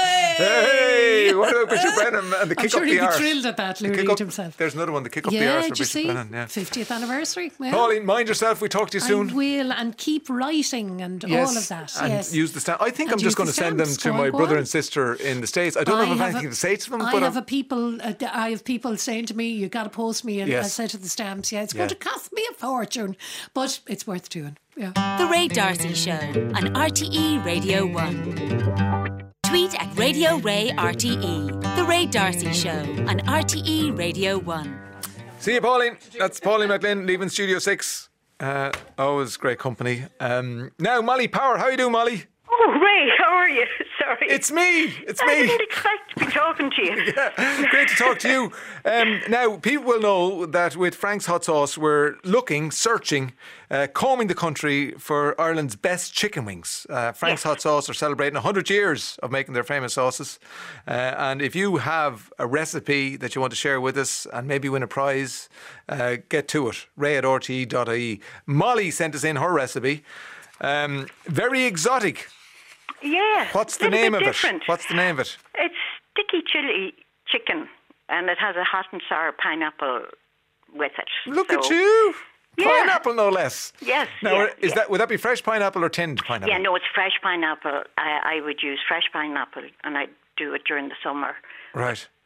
Hey, what about Bishop Brennan and the kick up the arse? I'm sure he'd be thrilled at that, Lou Reed himself. There's another one, the kick up the arse for Bishop Brennan. 50th anniversary. Well, Pauline, mind yourself. We talk to you soon. I will, and keep writing and all of that. And use the stamp. I think I'm just going to send them to my brother and sister in the States. I don't know if I have anything to say to them. I have people saying to me, "You got to post me a set of the stamps." Yeah, it's going to cost me a fortune, but it's worth doing. Yeah. The Ray D'Arcy Show on RTE Radio 1. Tweet at Radio Ray RTE. The Ray D'Arcy Show on RTE Radio 1. See you, Pauline. That's Pauline McLean leaving Studio 6. Always great company. Now, Molly Power. How you doing, Molly? Oh, Ray, how are you? Sorry. It's me. I didn't expect to be talking to you. Yeah, great to talk to you. Now, people will know that with Frank's Hot Sauce, we're searching, combing the country for Ireland's best chicken wings. Frank's Hot Sauce are celebrating 100 years of making their famous sauces. And if you have a recipe that you want to share with us and maybe win a prize, get to it. ray@rte.ie. Molly sent us in her recipe. Very exotic. Yeah. What's the name of it? What's the name of it? It's sticky chili chicken, and it has a hot and sour pineapple with it. Look at you. Pineapple, no less. Yes. Now, would that be fresh pineapple or tinned pineapple? Yeah, no, it's fresh pineapple. I would use fresh pineapple, and I do it during the summer. Right.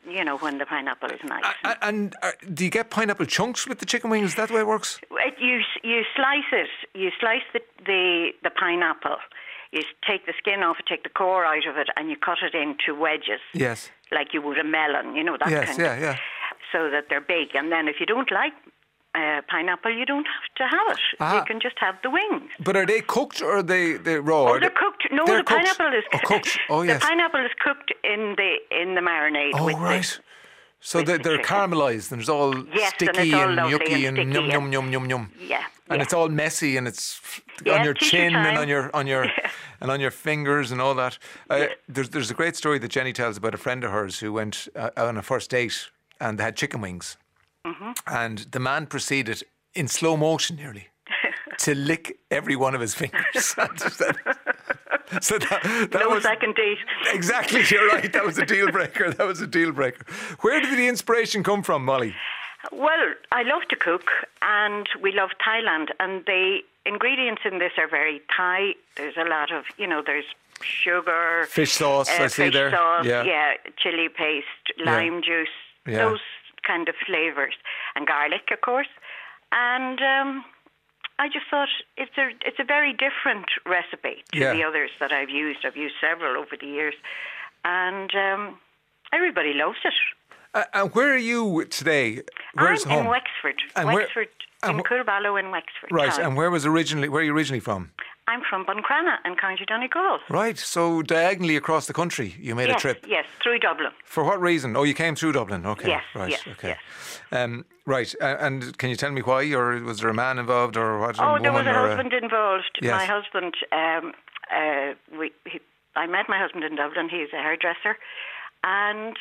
you know, when the pineapple is nice. And do you get pineapple chunks with the chicken wings? Is that the way it works? You slice it. You slice the pineapple. You take the skin off it, take the core out of it, and you cut it into wedges. Yes. Like you would a melon, you know, that kind of. Yeah. So that they're big. And then if you don't like pineapple, you don't have to have it. You can just have the wings. But are they cooked or are they raw? Oh, they're cooked. No, they're the pineapple is cooked. Oh, yes. The pineapple is cooked in the marinade. Oh, with right. So they're caramelised and it's all sticky and yucky and yum. Yeah. And it's all messy and it's on your chin and on your and on your fingers and all that. There's a great story that Jenny tells about a friend of hers who went on a first date and they had chicken wings. Mm-hmm. And the man proceeded in slow motion nearly to lick every one of his fingers. So that no was second date. Exactly, you're right. That was a deal breaker. Where did the inspiration come from, Molly? Well, I love to cook and we love Thailand, and the ingredients in this are very Thai. There's a lot of, you know, there's sugar, fish sauce, I see there. Sauce, chili paste, lime juice, those kind of flavours, and garlic, of course. And I just thought it's a very different recipe to the others that I've used. I've used several over the years, and everybody loves it. And where are you today? Where's I'm home? in Wexford. In Coolballow in Wexford. Right, town. and where are you originally from? I'm from Buncrana in County Donegal. Right, so diagonally across the country you made a trip? Yes, through Dublin. For what reason? Oh, you came through Dublin, okay. Yes, right, yes, okay. yes. Right, and can you tell me why, or was there a man involved, or what? Oh, there was a husband involved. Yes. My husband, I met my husband in Dublin. He's a hairdresser. And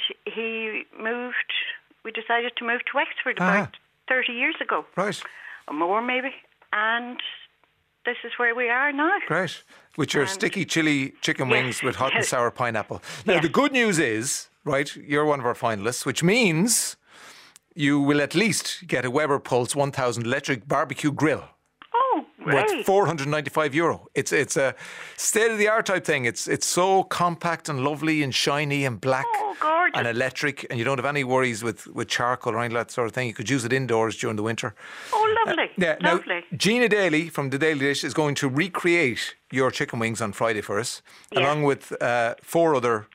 we decided to move to Wexford about 30 years ago. Right. Or more, maybe. And this is where we are now. Great. With your sticky chili chicken wings with hot and sour pineapple. Now, the good news is, right, you're one of our finalists, which means you will at least get a Weber Pulse 1000 electric barbecue grill. Oh, worth great. €495. It's a state-of-the-art type thing. It's so compact and lovely and shiny and black. Oh, gorgeous. And electric, and you don't have any worries with charcoal or any of that sort of thing. You could use it indoors during the winter. Oh, lovely. Lovely. Now, Gina Daly from The Daily Dish is going to recreate your chicken wings on Friday for us, along with four other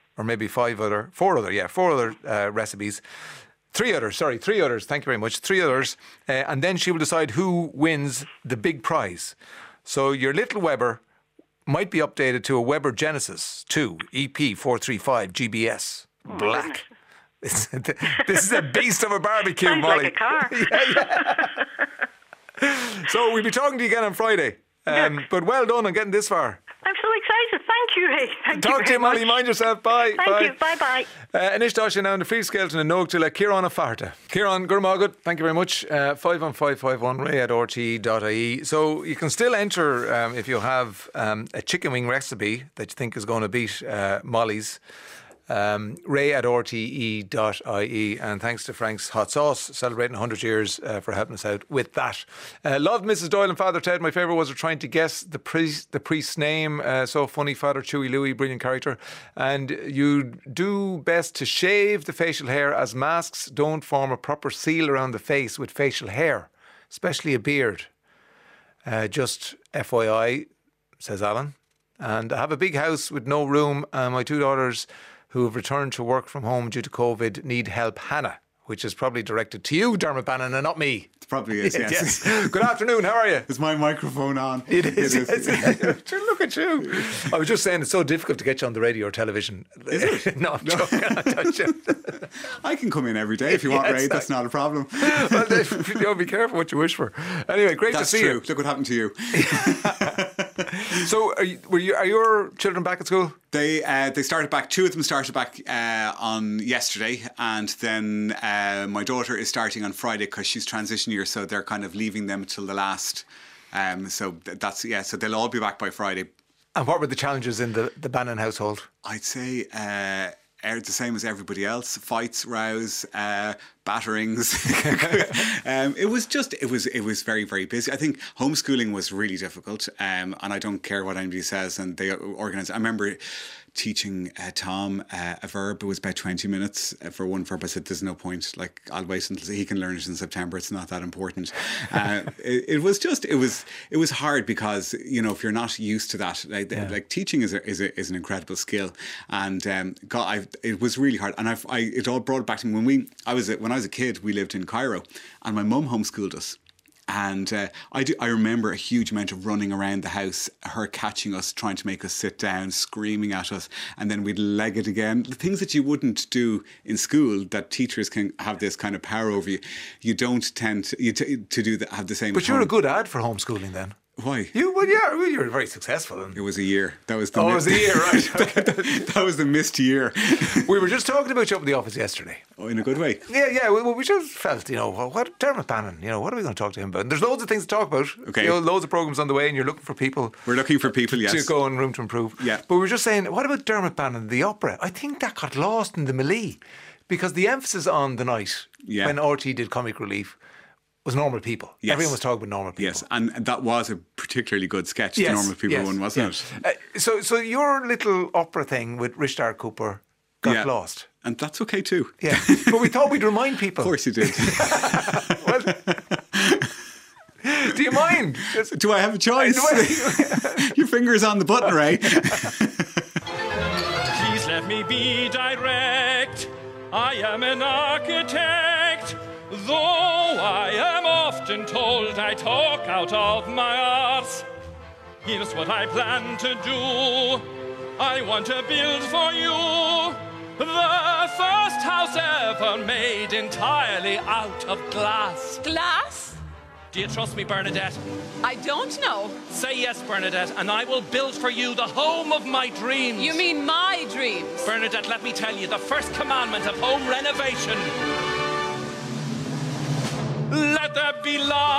recipes. Three others, thank you very much. Three others, and then she will decide who wins the big prize. So your little Weber might be updated to a Weber Genesis 2 EP 435 GBS black. This is a beast of a barbecue, Sounds Molly. like a car. So we'll be talking to you again on Friday. But well done on getting this far. I'm so excited. Thank you, Ray. Talk to you, Molly. Mind yourself. Bye. Thank you. Bye-bye. Anish Dasha now in the free skeleton and Noak to Kieran Afarta. Kieran, Gurmagud, thank you very much. 51551 ray@rte.ie. So you can still enter if you have a chicken wing recipe that you think is going to beat Molly's. ray@rte.ie, and thanks to Frank's Hot Sauce celebrating 100 years for helping us out with that. Loved Mrs. Doyle and Father Ted. My favourite was her trying to guess the priest's name. So funny, Father Chewy Louis, brilliant character. And you do best to shave the facial hair, as masks don't form a proper seal around the face with facial hair, especially a beard. Just FYI, says Alan. And I have a big house with no room, and my two daughters who have returned to work from home due to COVID need help. Hannah, which is probably directed to you, Dermot Bannon, and not me. It probably is, yes. Good afternoon, how are you? Is my microphone on? It is. Look at you. I was just saying it's so difficult to get you on the radio or television. Is it? No, I'm joking. I can come in every day if you want, Ray. That's not a problem. Well, be careful what you wish for. Anyway, great to see you. Look what happened to you. So, are your children back at school? They started back. Two of them started back on yesterday, and then my daughter is starting on Friday because she's transition year, so they're kind of leaving them till the last. So so they'll all be back by Friday. And what were the challenges in the Bannon household? I'd say the same as everybody else. Fights, rows, batterings. It was very, very busy. I think homeschooling was really difficult, and I don't care what anybody says. And they organised. I remember teaching Tom a verb. It was about 20 minutes for one verb. I said, "There's no point. Like, I'll wait until he can learn it in September. It's not that important." It was hard because, you know, if you're not used to that, like teaching is an incredible skill, and it was really hard. And it all brought back to me when I was a kid. We lived in Cairo, and my mum homeschooled us. And I remember a huge amount of running around the house, her catching us, trying to make us sit down, screaming at us, and then we'd leg it again. The things that you wouldn't do in school, that teachers can have this kind of power over you, you don't tend to do that, have the same. But you're a good ad for homeschooling then. Why? You were very successful. It was a year. That was the it was a year, right? Okay. that was the missed year. We were just talking about you up in the office yesterday. Oh, in a good way. Yeah. We just felt, you know, what Dermot Bannon, you know, what are we going to talk to him about? And there's loads of things to talk about. Okay. You know, loads of programmes on the way, and you're looking for people. We're looking for people, yes. To go in Room to Improve. Yeah. But we were just saying, what about Dermot Bannon, the opera? I think that got lost in the melee because the emphasis on the night when RT did Comic Relief was normal people. Yes. Everyone was talking about normal people. Yes, and that was a particularly good sketch, the Normal People one, wasn't it? So your little opera thing with Richard Cooper got lost. And that's okay too. Yeah, but we thought we'd remind people. Of course you did. Well, do you mind? Do I have a choice? Your finger's on the button, Ray. Please let me be direct. I am an architect. Though I am often told I talk out of my arse, here's what I plan to do. I want to build for you the first house ever made entirely out of glass. Glass? Do you trust me, Bernadette? I don't know. Say yes, Bernadette, and I will build for you the home of my dreams. You mean my dreams? Bernadette, let me tell you the first commandment of home renovation. Let there be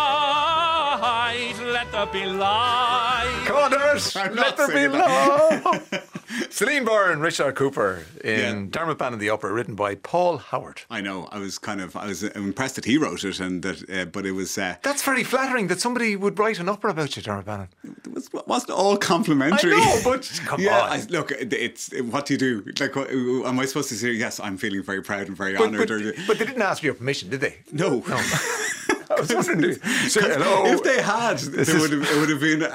light, let there be light. Come on, Dermot. Let there be light. Celine Byrne, Richard Cooper in Dermot Bannon the Opera, written by Paul Howard. I know. I was impressed that he wrote it, and that, but it was. That's very flattering that somebody would write an opera about you, Dermot Bannon. It wasn't all complimentary. I know, but come on. Look, it's what do you do? Like, am I supposed to say yes? I'm feeling very proud and very honoured. But they didn't ask for your permission, did they? No. I was wondering, if they had, it would have been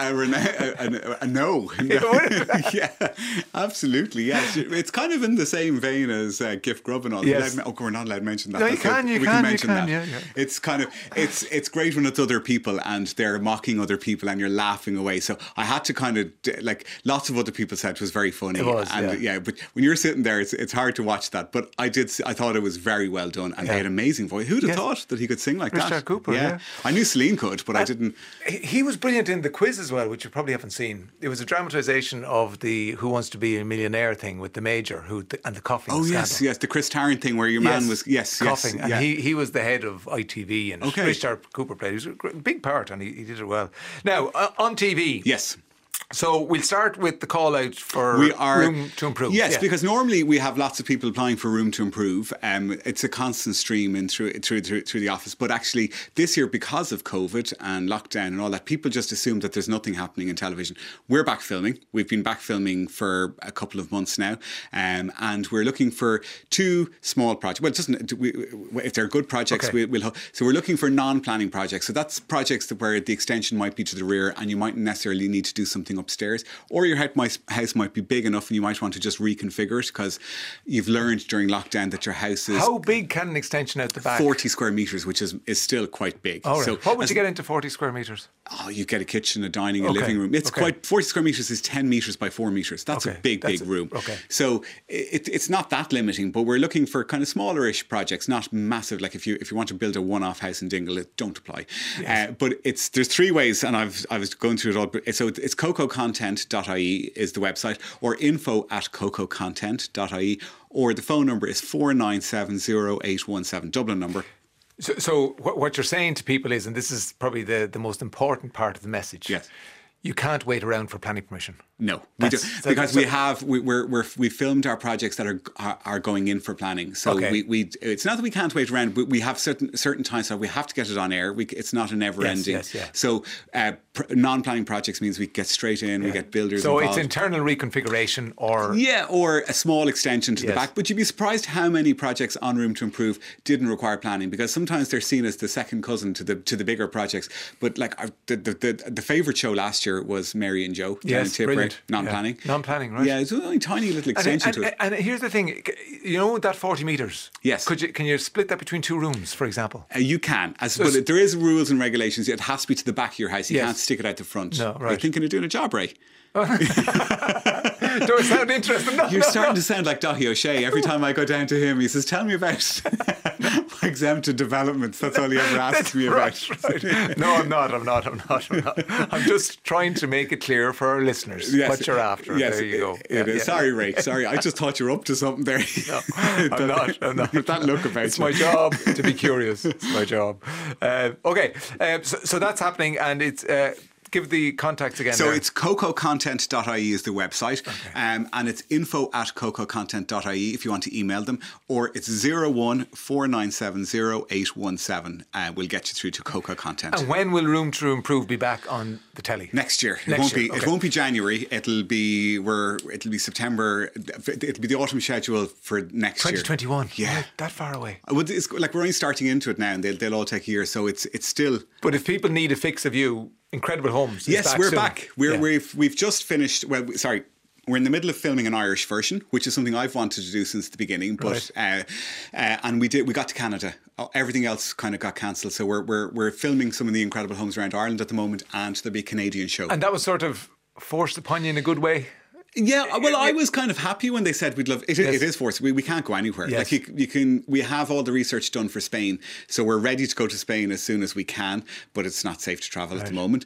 a no. Yeah, absolutely. Yes, it's kind of in the same vein as Gift Grub and all. Yes. We're not allowed to mention that. No, you can mention that. Yeah. It's kind of it's great when it's other people and they're mocking other people and you're laughing away. So I had to kind of like lots of other people said it was very funny. It was, but when you're sitting there, it's hard to watch that. But I thought it was very well done, and they had amazing voice. Who'd have thought that he could sing like that? Richard Cooper. Yeah. I knew Celine could, but I didn't. He was brilliant in The Quiz as well, which you probably haven't seen. It was a dramatisation of the Who Wants to Be a Millionaire thing with the Major and the coughing. Oh, yes, the Chris Tarrant thing where your man was coughing. Yes, and he was the head of ITV, and Richard Cooper played. It was a big part, and he did it well. Now, on TV. Yes. So we'll start with the call out for Room to Improve. Yes, because normally we have lots of people applying for Room to Improve. It's a constant stream in through the office. But actually this year, because of COVID and lockdown and all that, people just assume that there's nothing happening in television. We're back filming. We've been back filming for a couple of months now. And we're looking for 2 small projects. Well, if they're good projects, we'll. So we're looking for non-planning projects. So that's projects where the extension might be to the rear and you mightn't necessarily need to do something upstairs, or your house might be big enough and you might want to just reconfigure it because you've learned during lockdown that your house is... How big can an extension out the back? 40 square metres, which is still quite big. Oh, right. So what would you get into 40 square metres? Oh, you get a kitchen, a dining, a living room. It's quite... 40 square metres is 10 metres by 4 metres. That's a big room. Okay. So it's not that limiting, but we're looking for kind of smallerish projects, not massive. Like if you want to build a one-off house in Dingle, it don't apply. Yes. But there's 3 ways, and I was going through it all. So it's cococontent.ie is the website, or info@cococontent.ie, or the phone number is 4970817, Dublin number. So what you're saying to people is, and this is probably the most important part of the message, yes, you can't wait around for planning permission. No, we do, because we filmed our projects that are going in for planning. So we it's not that we can't wait around, but we have certain times that we have to get it on air. It's not a never ending. So non-planning projects means we get straight in, we get builders involved. It's internal reconfiguration or a small extension to the back. But you'd be surprised how many projects on Room to Improve didn't require planning, because sometimes they're seen as the second cousin to the bigger projects. But like the favourite show last year was Mary and Joe down in Tipperary. Non-planning. Non-planning, right? Yeah, it's a only tiny little extension to it. And here's the thing, you know that 40 metres? Yes. Can you split that between 2 rooms, for example? You can, but there is rules and regulations. It has to be to the back of your house. You can't stick it out the front. No, right. You're thinking of doing a job, Ray? Do I sound interesting? You're starting to sound like Daithí O'Shea. Every time I go down to him, he says, tell me about my exempted developments. That's all he ever asks me about. Right. No, I'm not. I'm just trying to make it clear for our listeners what you're after. Yes, there you go. It is. Sorry, Ray. Sorry, I just thought you were up to something there. No, I'm not. That look about it's my job to be curious. It's my job. Okay, so that's happening, and it's... give the contacts again. So it's cococontent.ie is the website, and it's info@cococontent.ie if you want to email them, or it's 014970817. We'll get you through to Coco Content. And when will Room to Improve be back on the telly? Next year. It won't be January. It'll be September. It'll be the autumn schedule for next 2021. year. 2021. Yeah, that far away. It's like we're only starting into it now, and they'll all take a year. So it's still. But if people need a fix of you, Incredible Homes. Yes, we're back. We've just finished. We're in the middle of filming an Irish version, which is something I've wanted to do since the beginning. But and we got to Canada. Everything else kind of got cancelled. So we're filming some of the Incredible Homes around Ireland at the moment, and there'll be a Canadian show. And that was sort of forced upon you in a good way. Yeah, well, I was kind of happy when they said we'd love it. It is forced. We can't go anywhere. Yes. Like you can. We have all the research done for Spain, so we're ready to go to Spain as soon as we can. But it's not safe to travel at the moment.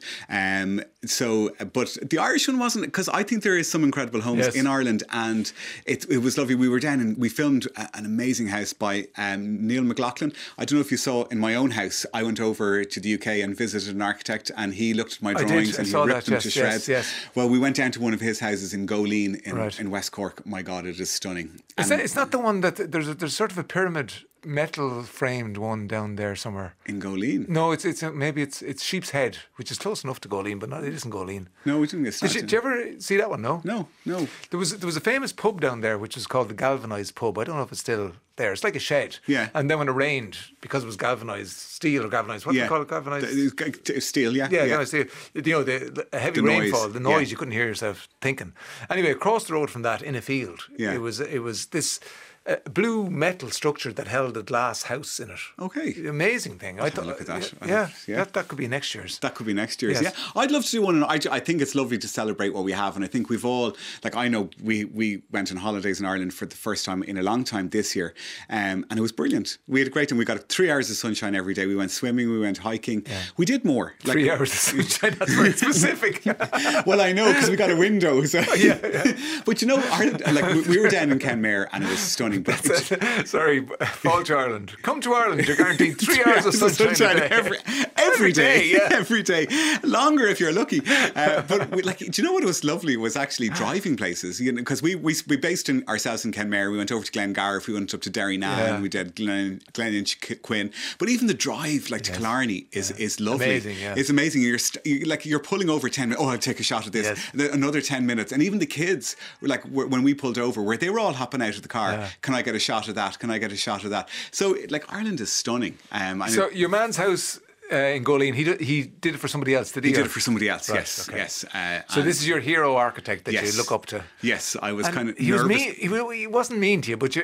But the Irish one wasn't, because I think there is some incredible homes in Ireland, and it was lovely. We were down and we filmed an amazing house by Neil McLaughlin. I don't know if you saw in my own house. I went over to the UK and visited an architect, and he looked at my drawings and he ripped them to shreds. Yes. Well, we went down to one of his houses in Goleen in West Cork. My God, it is stunning. It's not the one that there's sort of a pyramid metal framed one down there somewhere in Goleen. No, maybe it's Sheep's Head, which is close enough to Goleen, but it isn't Goleen. No, we didn't get started. Did you ever see that one? No. No. There was a famous pub down there which was called the Galvanised Pub. I don't know if it's still there. It's like a shed. Yeah. And then when it rained, because it was galvanised steel or galvanised, what do you call it? Galvanised steel. Yeah. Steel. You know, the heavy rainfall, the noise, you couldn't hear yourself thinking. Anyway, across the road from that, in a field, it was this blue metal structure that held a glass house in it. Okay. Amazing thing. I thought, look at that. That could be next year's. That could be next year's, yes. Yeah. I'd love to do one, and I think it's lovely to celebrate what we have, and I think we've all, like, I know we went on holidays in Ireland for the first time in a long time this year, and it was brilliant. We had a great time. We got 3 hours of sunshine every day. We went swimming, we went hiking. Yeah. We did more. 3 hours of sunshine, that's very specific. Well, I know, because we got a window. So. But you know, Ireland, like, we were down in Kenmare, and it was stunning. But sorry, fall to Ireland. Come to Ireland. You're guaranteed 3 hours of sunshine a day. Every day. Every day. Longer if you're lucky. But do you know what was lovely was actually driving places? You know, because we based ourselves in Kenmare. We went over to Glengarriff. We went up to Derrynagh. We did Gleninch But even the drive, to Killarney, is lovely. Amazing. Yeah. It's amazing. You're pulling over 10 minutes. Oh, I'll take a shot of this. Yes. Another 10 minutes. And even the kids, when we pulled over, they were all hopping out of the car. Yeah. Can I get a shot of that? Can I get a shot of that? So, Ireland is stunning. So your man's house in Goleen, he did it for somebody else, did he? He did it for somebody else, right, yes. Okay. Yes. So this is your hero architect that you look up to? Yes, I was kind of he nervous. Was mean. He wasn't mean to you, but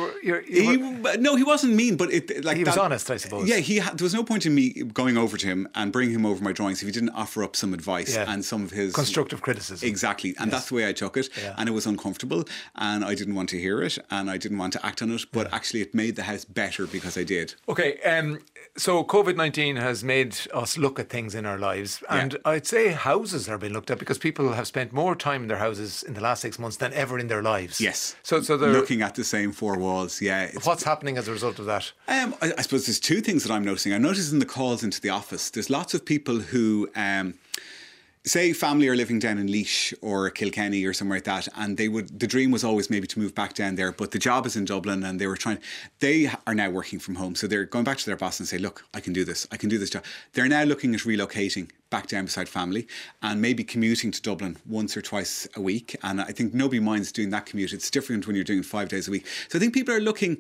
no, he wasn't mean, but he was honest, I suppose. Yeah, there was no point in me going over to him and bringing him over my drawings if he didn't offer up some advice and some of his constructive criticism. Exactly, and that's the way I took it, and it was uncomfortable, and I didn't want to hear it, and I didn't want to act on it, but actually it made the house better because I did. Okay, so COVID-19 has made us look at things in our lives, and I'd say houses are being looked at because people have spent more time in their houses in the last 6 months than ever in their lives. Yes. So they're looking at the same four walls. Yeah. What's happening as a result of that? I suppose there's two things that I'm noticing. I'm noticing the calls into the office. There's lots of people who say family are living down in Laois or Kilkenny or somewhere like that, and the dream was always maybe to move back down there, but the job is in Dublin, and they are now working from home, so they're going back to their boss and say, look, I can do this job. They're now looking at relocating back down beside family and maybe commuting to Dublin once or twice a week, and I think nobody minds doing that commute. It's different when you're doing 5 days a week. So I think people are looking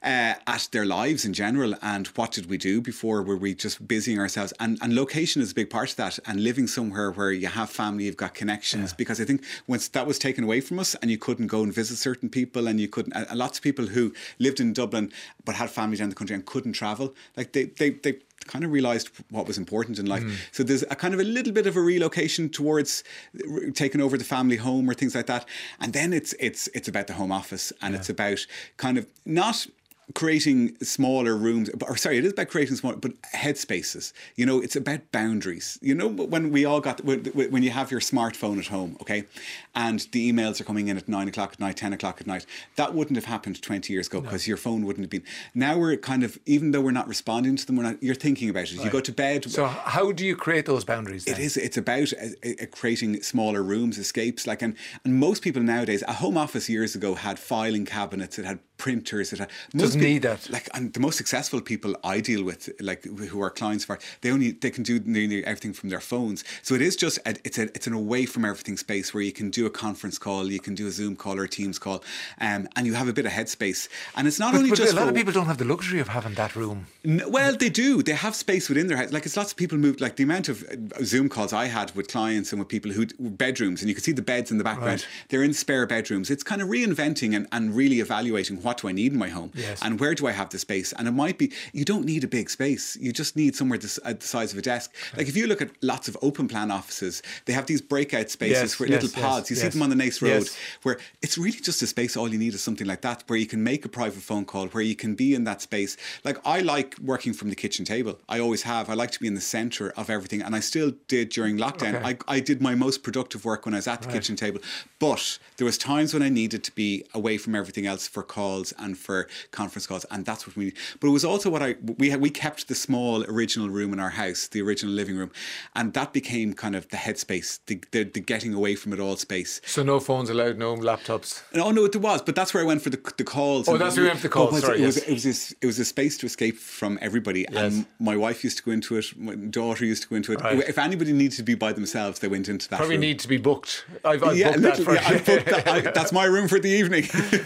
at their lives in general, and what did we do before? Were we just busying ourselves? And location is a big part of that, and living somewhere where you have family, you've got connections, because I think once that was taken away from us and you couldn't go and visit certain people, and you couldn't, lots of people who lived in Dublin but had family down the country and couldn't travel, like they kind of realised what was important in life. So there's a kind of a little bit of a relocation towards taking over the family home or things like that. And then it's about the home office, and it's about kind of not creating smaller rooms, it is about creating smaller, but headspaces. You know, it's about boundaries. You know, when when you have your smartphone at home, okay, and the emails are coming in at 9 o'clock at night, 10 o'clock at night, that wouldn't have happened 20 years ago because your phone wouldn't have been. Now we're kind of, even though we're not responding to them, you're thinking about it. Right. You go to bed. So how do you create those boundaries then? It's about creating smaller rooms, escapes, and most people nowadays, a home office years ago had filing cabinets, it had printers, it had need that. And the most successful people I deal with, who are clients for, they can do nearly everything from their phones. So it is just it's an away from everything space where you can do a conference call, you can do a Zoom call or a Teams call, and you have a bit of headspace. And it's not only just a lot of people don't have the luxury of having that room. Well, they do. They have space within their house. Like, it's lots of people moved. Like the amount of Zoom calls I had with clients and with people who bedrooms, and you could see the beds in the background. Right. They're in spare bedrooms. It's kind of reinventing and really evaluating what do I need in my home, and where do I have the space. And it might be, you don't need a big space, you just need somewhere the size of a desk. Like if you look at lots of open plan offices, they have these breakout spaces where little pods, you see them on the Naas Road, where it's really just a space. All you need is something like that where you can make a private phone call, where you can be in that space. Like, I like working from the kitchen table. I always have. I like to be in the centre of everything, and I still did during lockdown. I did my most productive work when I was at the kitchen table, but there was times when I needed to be away from everything else for calls and for conference calls, and that's what we need. But it was also we kept the small original room in our house, the original living room, and that became kind of the headspace, the getting away from it all space. So no phones allowed, no laptops? No, there was, but that's where I went for the calls. Oh, that's where you went for the calls, sorry. It was a space to escape from everybody, and my wife used to go into it, my daughter used to go into it. Right. If anybody needed to be by themselves, they went into that Probably room. Need to be booked. I've booked that for I've booked that. That's my room for the evening.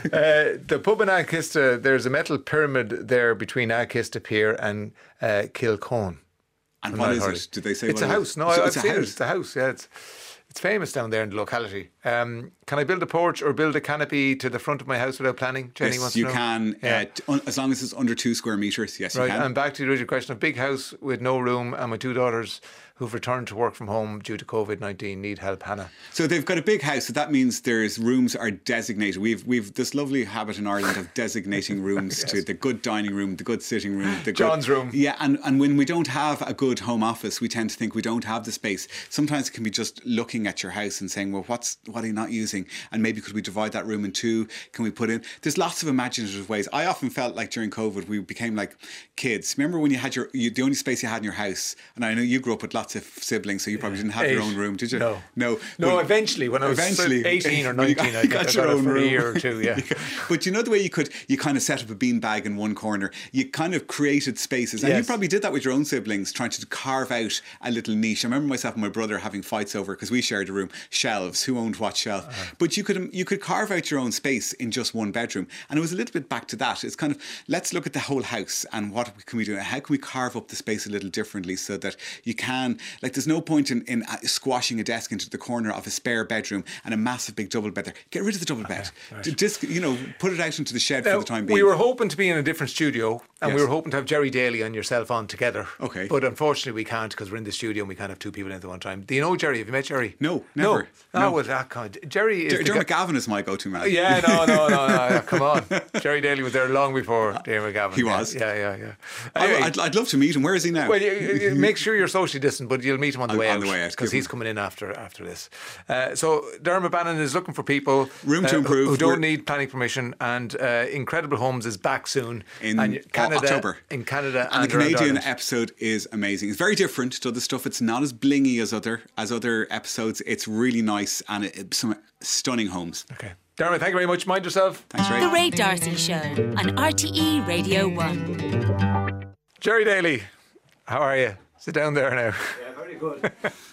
The pub in Agkista, there's a metal pyramid there between Agkista Pier and Kilcone. And what is it? Did they say it's a house? No, I've seen it. It's a house. Yeah, it's famous down there in the locality. Can I build a porch or build a canopy to the front of my house without planning? Jenny wants to know. Yes, you can. As long as it's under 2 square metres, yes, right, you can. And back to the original question, a big house with no room, and my 2 daughters who've returned to work from home due to COVID-19 need help. Hannah. So they've got a big house, so that means there's rooms are designated. We've this lovely habit in Ireland of designating rooms to the good dining room, the good sitting room, the John's room. Yeah, and when we don't have a good home office, we tend to think we don't have the space. Sometimes it can be just looking at your house and saying, well, what are you not using? And maybe could we divide that room in 2? Can we put in? There's lots of imaginative ways. I often felt like during COVID we became like kids. Remember when you had the only space you had in your house, and I know you grew up with lots of siblings, so you probably didn't have your own room, did you? No. Eventually, when I was 18 or 19, I got your own for room. A year or 2, yeah. But you know the way you kind of set up a beanbag in one corner, you kind of created spaces, and you probably did that with your own siblings, trying to carve out a little niche. I remember myself and my brother having fights over, because we shared a room, shelves, who owned what shelf. But you could carve out your own space in just one bedroom, and it was a little bit back to that. It's kind of, let's look at the whole house and what can we do? How can we carve up the space a little differently so that you can, like, there's no point in squashing a desk into the corner of a spare bedroom and a massive big double bed there. Get rid of the double bed. Right. Just, put it out into the shed for the time being. We were hoping to be in a different studio, and we were hoping to have Jerry Daly and yourself on together. Okay. But unfortunately we can't, because we're in the studio and we can't have 2 people in at one time. Do you know Jerry? Have you met Jerry? No, never. No. Well, God, Jerry is Dermot Gavin is my go-to man. Yeah, no, come on. Jerry Daly was there long before Dermot Gavin. He was. Yeah. Anyway, I'd love to meet him. Where is he now? Well, you make sure you're socially distant, but you'll meet him on the way out. Because cool. he's coming in after this. So Dermot Bannon is looking for people room to improve who don't need planning permission, and Incredible Homes is back soon in October. In Canada, and the Canadian episode is amazing. It's very different to other stuff. It's not as blingy as other episodes. It's really nice and some stunning homes. Okay. Dermot, thank you very much. Mind yourself. Thanks, Ray. The Ray D'Arcy Show on RTE Radio 1. Jerry Daly, how are you? Sit down there now. Yeah, very good.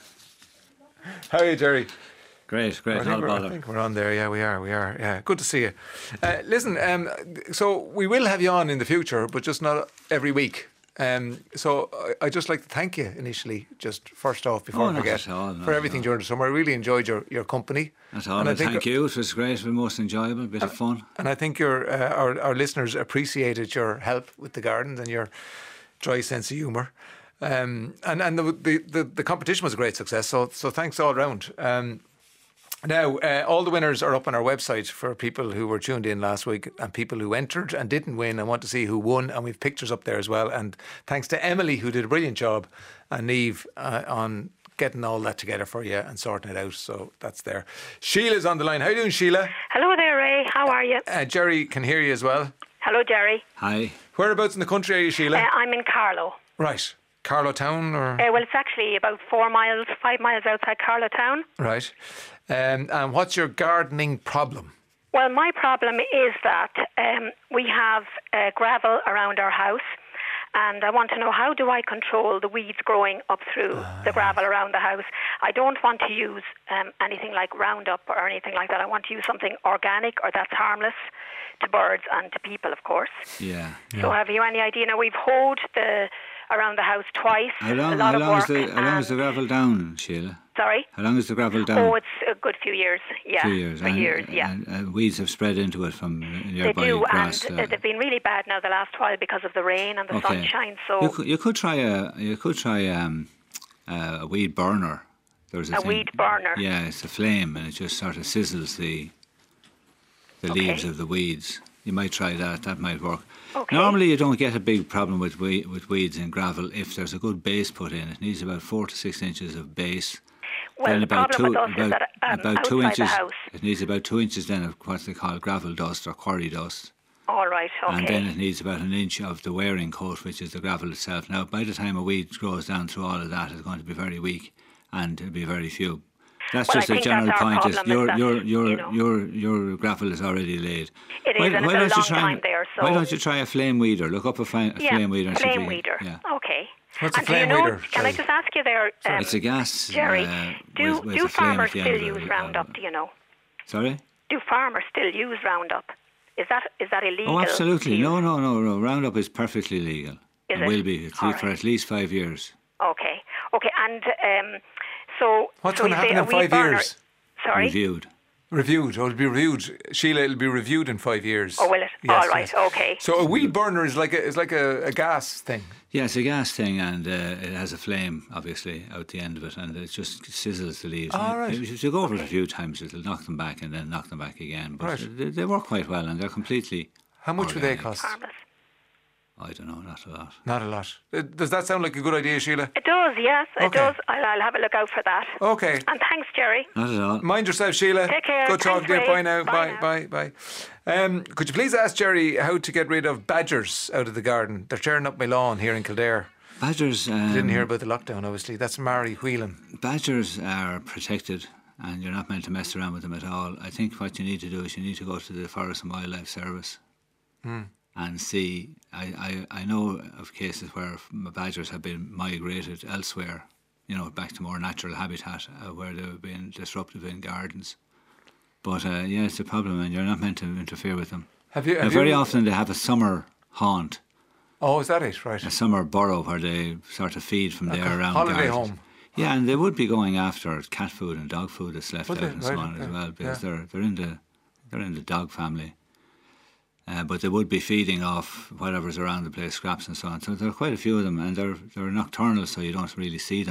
How are you, Jerry? Great. I think we're on there. Yeah, we are. Yeah, good to see you. Listen, so we will have you on in the future, but just not every week. So I'd just like to thank you initially, just first off, before I forget, for everything during the summer. I really enjoyed your company. That's all. And thank you. It was great. It was most enjoyable, bit of fun. And I think our listeners appreciated your help with the gardens and your dry sense of humour. And the competition was a great success. So thanks all round. Now, all the winners are up on our website for people who were tuned in last week and people who entered and didn't win and want to see who won. And we've pictures up there as well. And thanks to Emily, who did a brilliant job, and Niamh on getting all that together for you and sorting it out. So that's there. Sheila's on the line. How are you doing, Sheila? Hello there, Ray. How are you? Jerry can hear you as well. Hello, Jerry. Hi. Whereabouts in the country are you, Sheila? I'm in Carlow. Right. Carlow Town? Or? Well, it's actually about 5 miles outside Carlow Town. Right. And what's your gardening problem? Well, my problem is that we have gravel around our house, and I want to know, how do I control the weeds growing up through the gravel around the house? I don't want to use anything like Roundup or anything like that. I want to use something organic or that's harmless to birds and to people, of course. Yeah. So have you any idea? Now, we've hoed around the house twice. How long is the gravel down, Sheila? Sorry? How long is the gravel down? Oh, it's a good few years. Yeah. For years, yeah. And weeds have spread into it from nearby they do, grass. And they've been really bad now the last while because of the rain and the sunshine. So you could try a weed burner. There's a weed burner. Yeah, it's a flame, and it just sort of sizzles the leaves of the weeds. You might try that. That might work. Okay. Normally, you don't get a big problem with weeds in gravel if there's a good base put in. It needs about 4 to 6 inches of base. Well, then about the problem with us is that about 2 inches. The house. It needs about 2 inches then of what they call gravel dust or quarry dust. All right. Okay. And then it needs about 1 inch of the wearing coat, which is the gravel itself. Now, by the time a weed grows down through all of that, it's going to be very weak, and it'll be very few. That's just a general point. Is your gravel is already laid. It is, and it's a long time there. So why don't you try a flame weeder? Look up a flame weeder. Flame weeder. Yeah. Okay. What's a flame weeder? Can I just ask you there? It's a gas. Jerry, do farmers still use Roundup? Roundup? Do you know? Sorry. Do farmers still use Roundup? Is that illegal? Oh, absolutely. No. Roundup is perfectly legal. Is it? Will be for at least 5 years. Okay. And so what's going to happen in 5 years? Sorry? Reviewed. Oh, it'll be reviewed. Sheila, it'll be reviewed in 5 years. Oh, will it? Yes, all right, yes. Okay. So a weed burner is like a gas thing. Yeah, it's a gas thing, and it has a flame, obviously, out the end of it, and it just sizzles the leaves. All right. If you go over it a few times, it'll knock them back and then knock them back again. But they work quite well, and they're completely How much organic. would they cost? Harmless. I don't know, not a lot. Not a lot. Does that sound like a good idea, Sheila? It does, yes, it Okay. does. I'll have a look out for that. Okay. And thanks, Jerry. Not at all. Mind yourself, Sheila. Take care. Good talking to you. Ray. Bye now. Bye Bye. Could you please ask Jerry how to get rid of badgers out of the garden? They're tearing up my lawn here in Kildare. Badgers... Didn't hear about the lockdown, obviously. That's Mary Whelan. Badgers are protected, and you're not meant to mess around with them at all. I think what you need to do is you need to go to the Forest and Wildlife Service and see. I know of cases where badgers have been migrated elsewhere, back to more natural habitat where they've been disruptive in gardens. But it's a problem, and you're not meant to interfere with them. Very often they have a summer haunt. Oh, is that it? Right. A summer burrow where they sort of feed from there around holiday gardens. home. Yeah, and they would be going after cat food and dog food that's left out and so on as well, because they're in the dog family. But they would be feeding off whatever's around the place, scraps and so on. So there are quite a few of them, and they're nocturnal, so you don't really see them.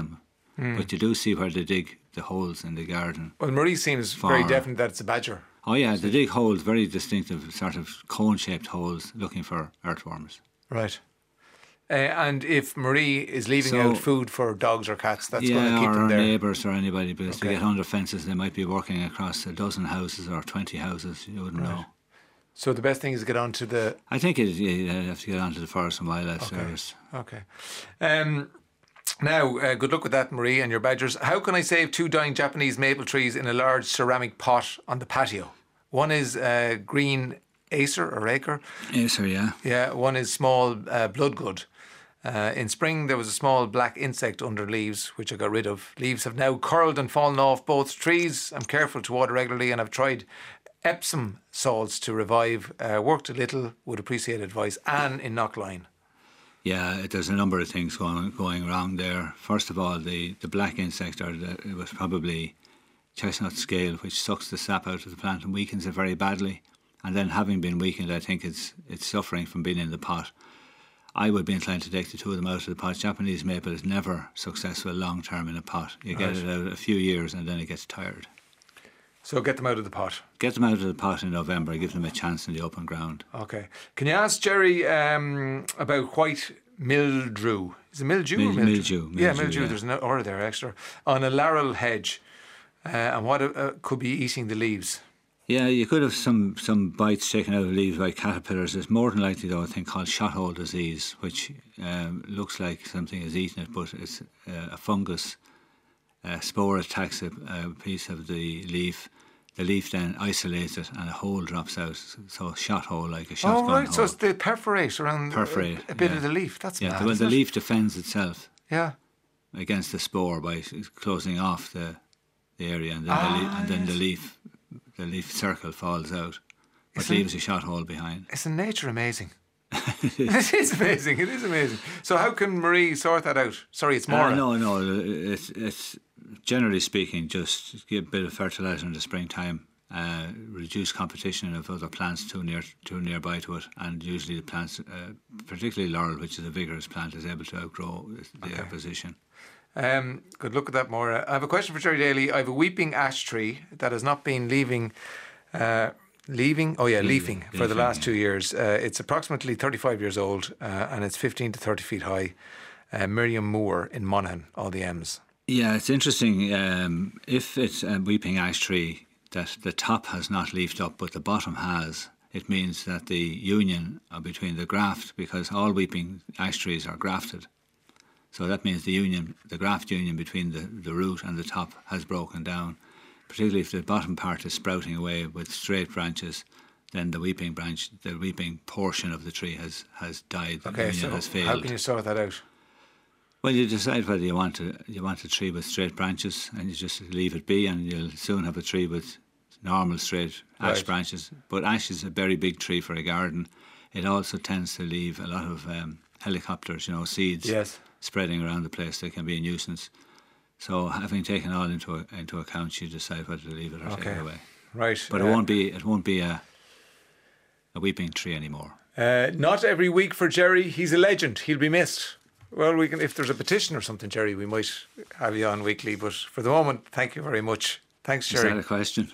But you do see where they dig the holes in the garden. Well, Marie seems very definite that it's a badger. Oh yeah, they dig holes, very distinctive, sort of cone-shaped holes, looking for earthworms. Right. And if Marie is leaving out food for dogs or cats, that's going to keep them there. Yeah, or neighbours or anybody, because they get under fences, they might be working across a dozen houses or 20 houses, you wouldn't know. So the best thing is to get onto the... I think you have to get onto the Forest and Wildlife Service. Okay. Now, good luck with that, Marie, and your badgers. How can I save 2 dying Japanese maple trees in a large ceramic pot on the patio? One is green acre. Acer, yeah. Yeah, one is small bloodgood. In spring, there was a small black insect under leaves, which I got rid of. Leaves have now curled and fallen off both trees. I'm careful to water regularly, and I've tried Epsom salts to revive. Worked a little, would appreciate advice. Anne in Knockline. Yeah, there's a number of things going wrong there. First of all, the black insect, it was probably chestnut scale, which sucks the sap out of the plant and weakens it very badly. And then having been weakened, I think it's suffering from being in the pot. I would be inclined to take the 2 of them out of the pot. Japanese maple is never successful long term in a pot. You get it out a few years and then it gets tired. So get them out of the pot. Get them out of the pot in November. Give them a chance in the open ground. Okay. Can you ask Jerry about white mildew? Is it mildew or mildew? Yeah, mildew. There's an R there extra. On a laurel hedge. And what could be eating the leaves? Yeah, you could have some bites taken out of leaves by caterpillars. There's more than likely, though, a thing called shot hole disease, which looks like something is eating it, but it's a fungus. Spore attacks a piece of the leaf. The leaf then isolates it and a hole drops out. So shot hole, like a shotgun hole. So it's the perforate around a bit of the leaf. That's mad, well, the leaf defends itself against the spore by closing off the area, and then the leaf circle falls out, but leaves a shot hole behind. Isn't nature amazing? It is amazing. It is amazing. So how can Marie sort that out? Sorry, it's Maura. No. It's generally speaking, just give a bit of fertiliser in the springtime, reduce competition of other plants too nearby to it, and usually the plants, particularly laurel, which is a vigorous plant, is able to outgrow the opposition. Good luck at that, Maura. I have a question for Jerry Daly. I have a weeping ash tree that has not been leafing for the last 2 years. It's approximately 35 years old and it's 15 to 30 feet high. Miriam Moore in Monaghan, all the M's. Yeah, it's interesting. If it's a weeping ash tree that the top has not leafed up but the bottom has, it means that the union between the graft, because all weeping ash trees are grafted. So that means the graft union between the root and the top has broken down. Particularly if the bottom part is sprouting away with straight branches, then the weeping portion of the tree has died. The union has failed. How can you sort that out? Well, you decide whether you want a tree with straight branches, and you just leave it be, and you'll soon have a tree with normal straight ash branches. But ash is a very big tree for a garden. It also tends to leave a lot of helicopters, seeds. Yes. Spreading around the place. They can be a nuisance. So having taken all into account, you decide whether to leave it or take it away. Right. But it won't be a weeping tree anymore. Not every week for Jerry. He's a legend. He'll be missed. Well, if there's a petition or something, Jerry, we might have you on weekly. But for the moment, thank you very much. Thanks, Jerry. Is that a question?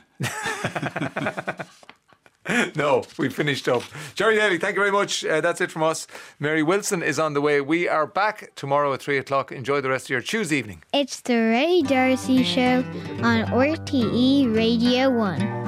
No, we finished up. Jerry Daly, thank you very much. That's it from us. Mary Wilson is on the way. We are back tomorrow at 3 o'clock. Enjoy the rest of your Tuesday evening. It's the Ray D'Arcy Show on RTE Radio 1.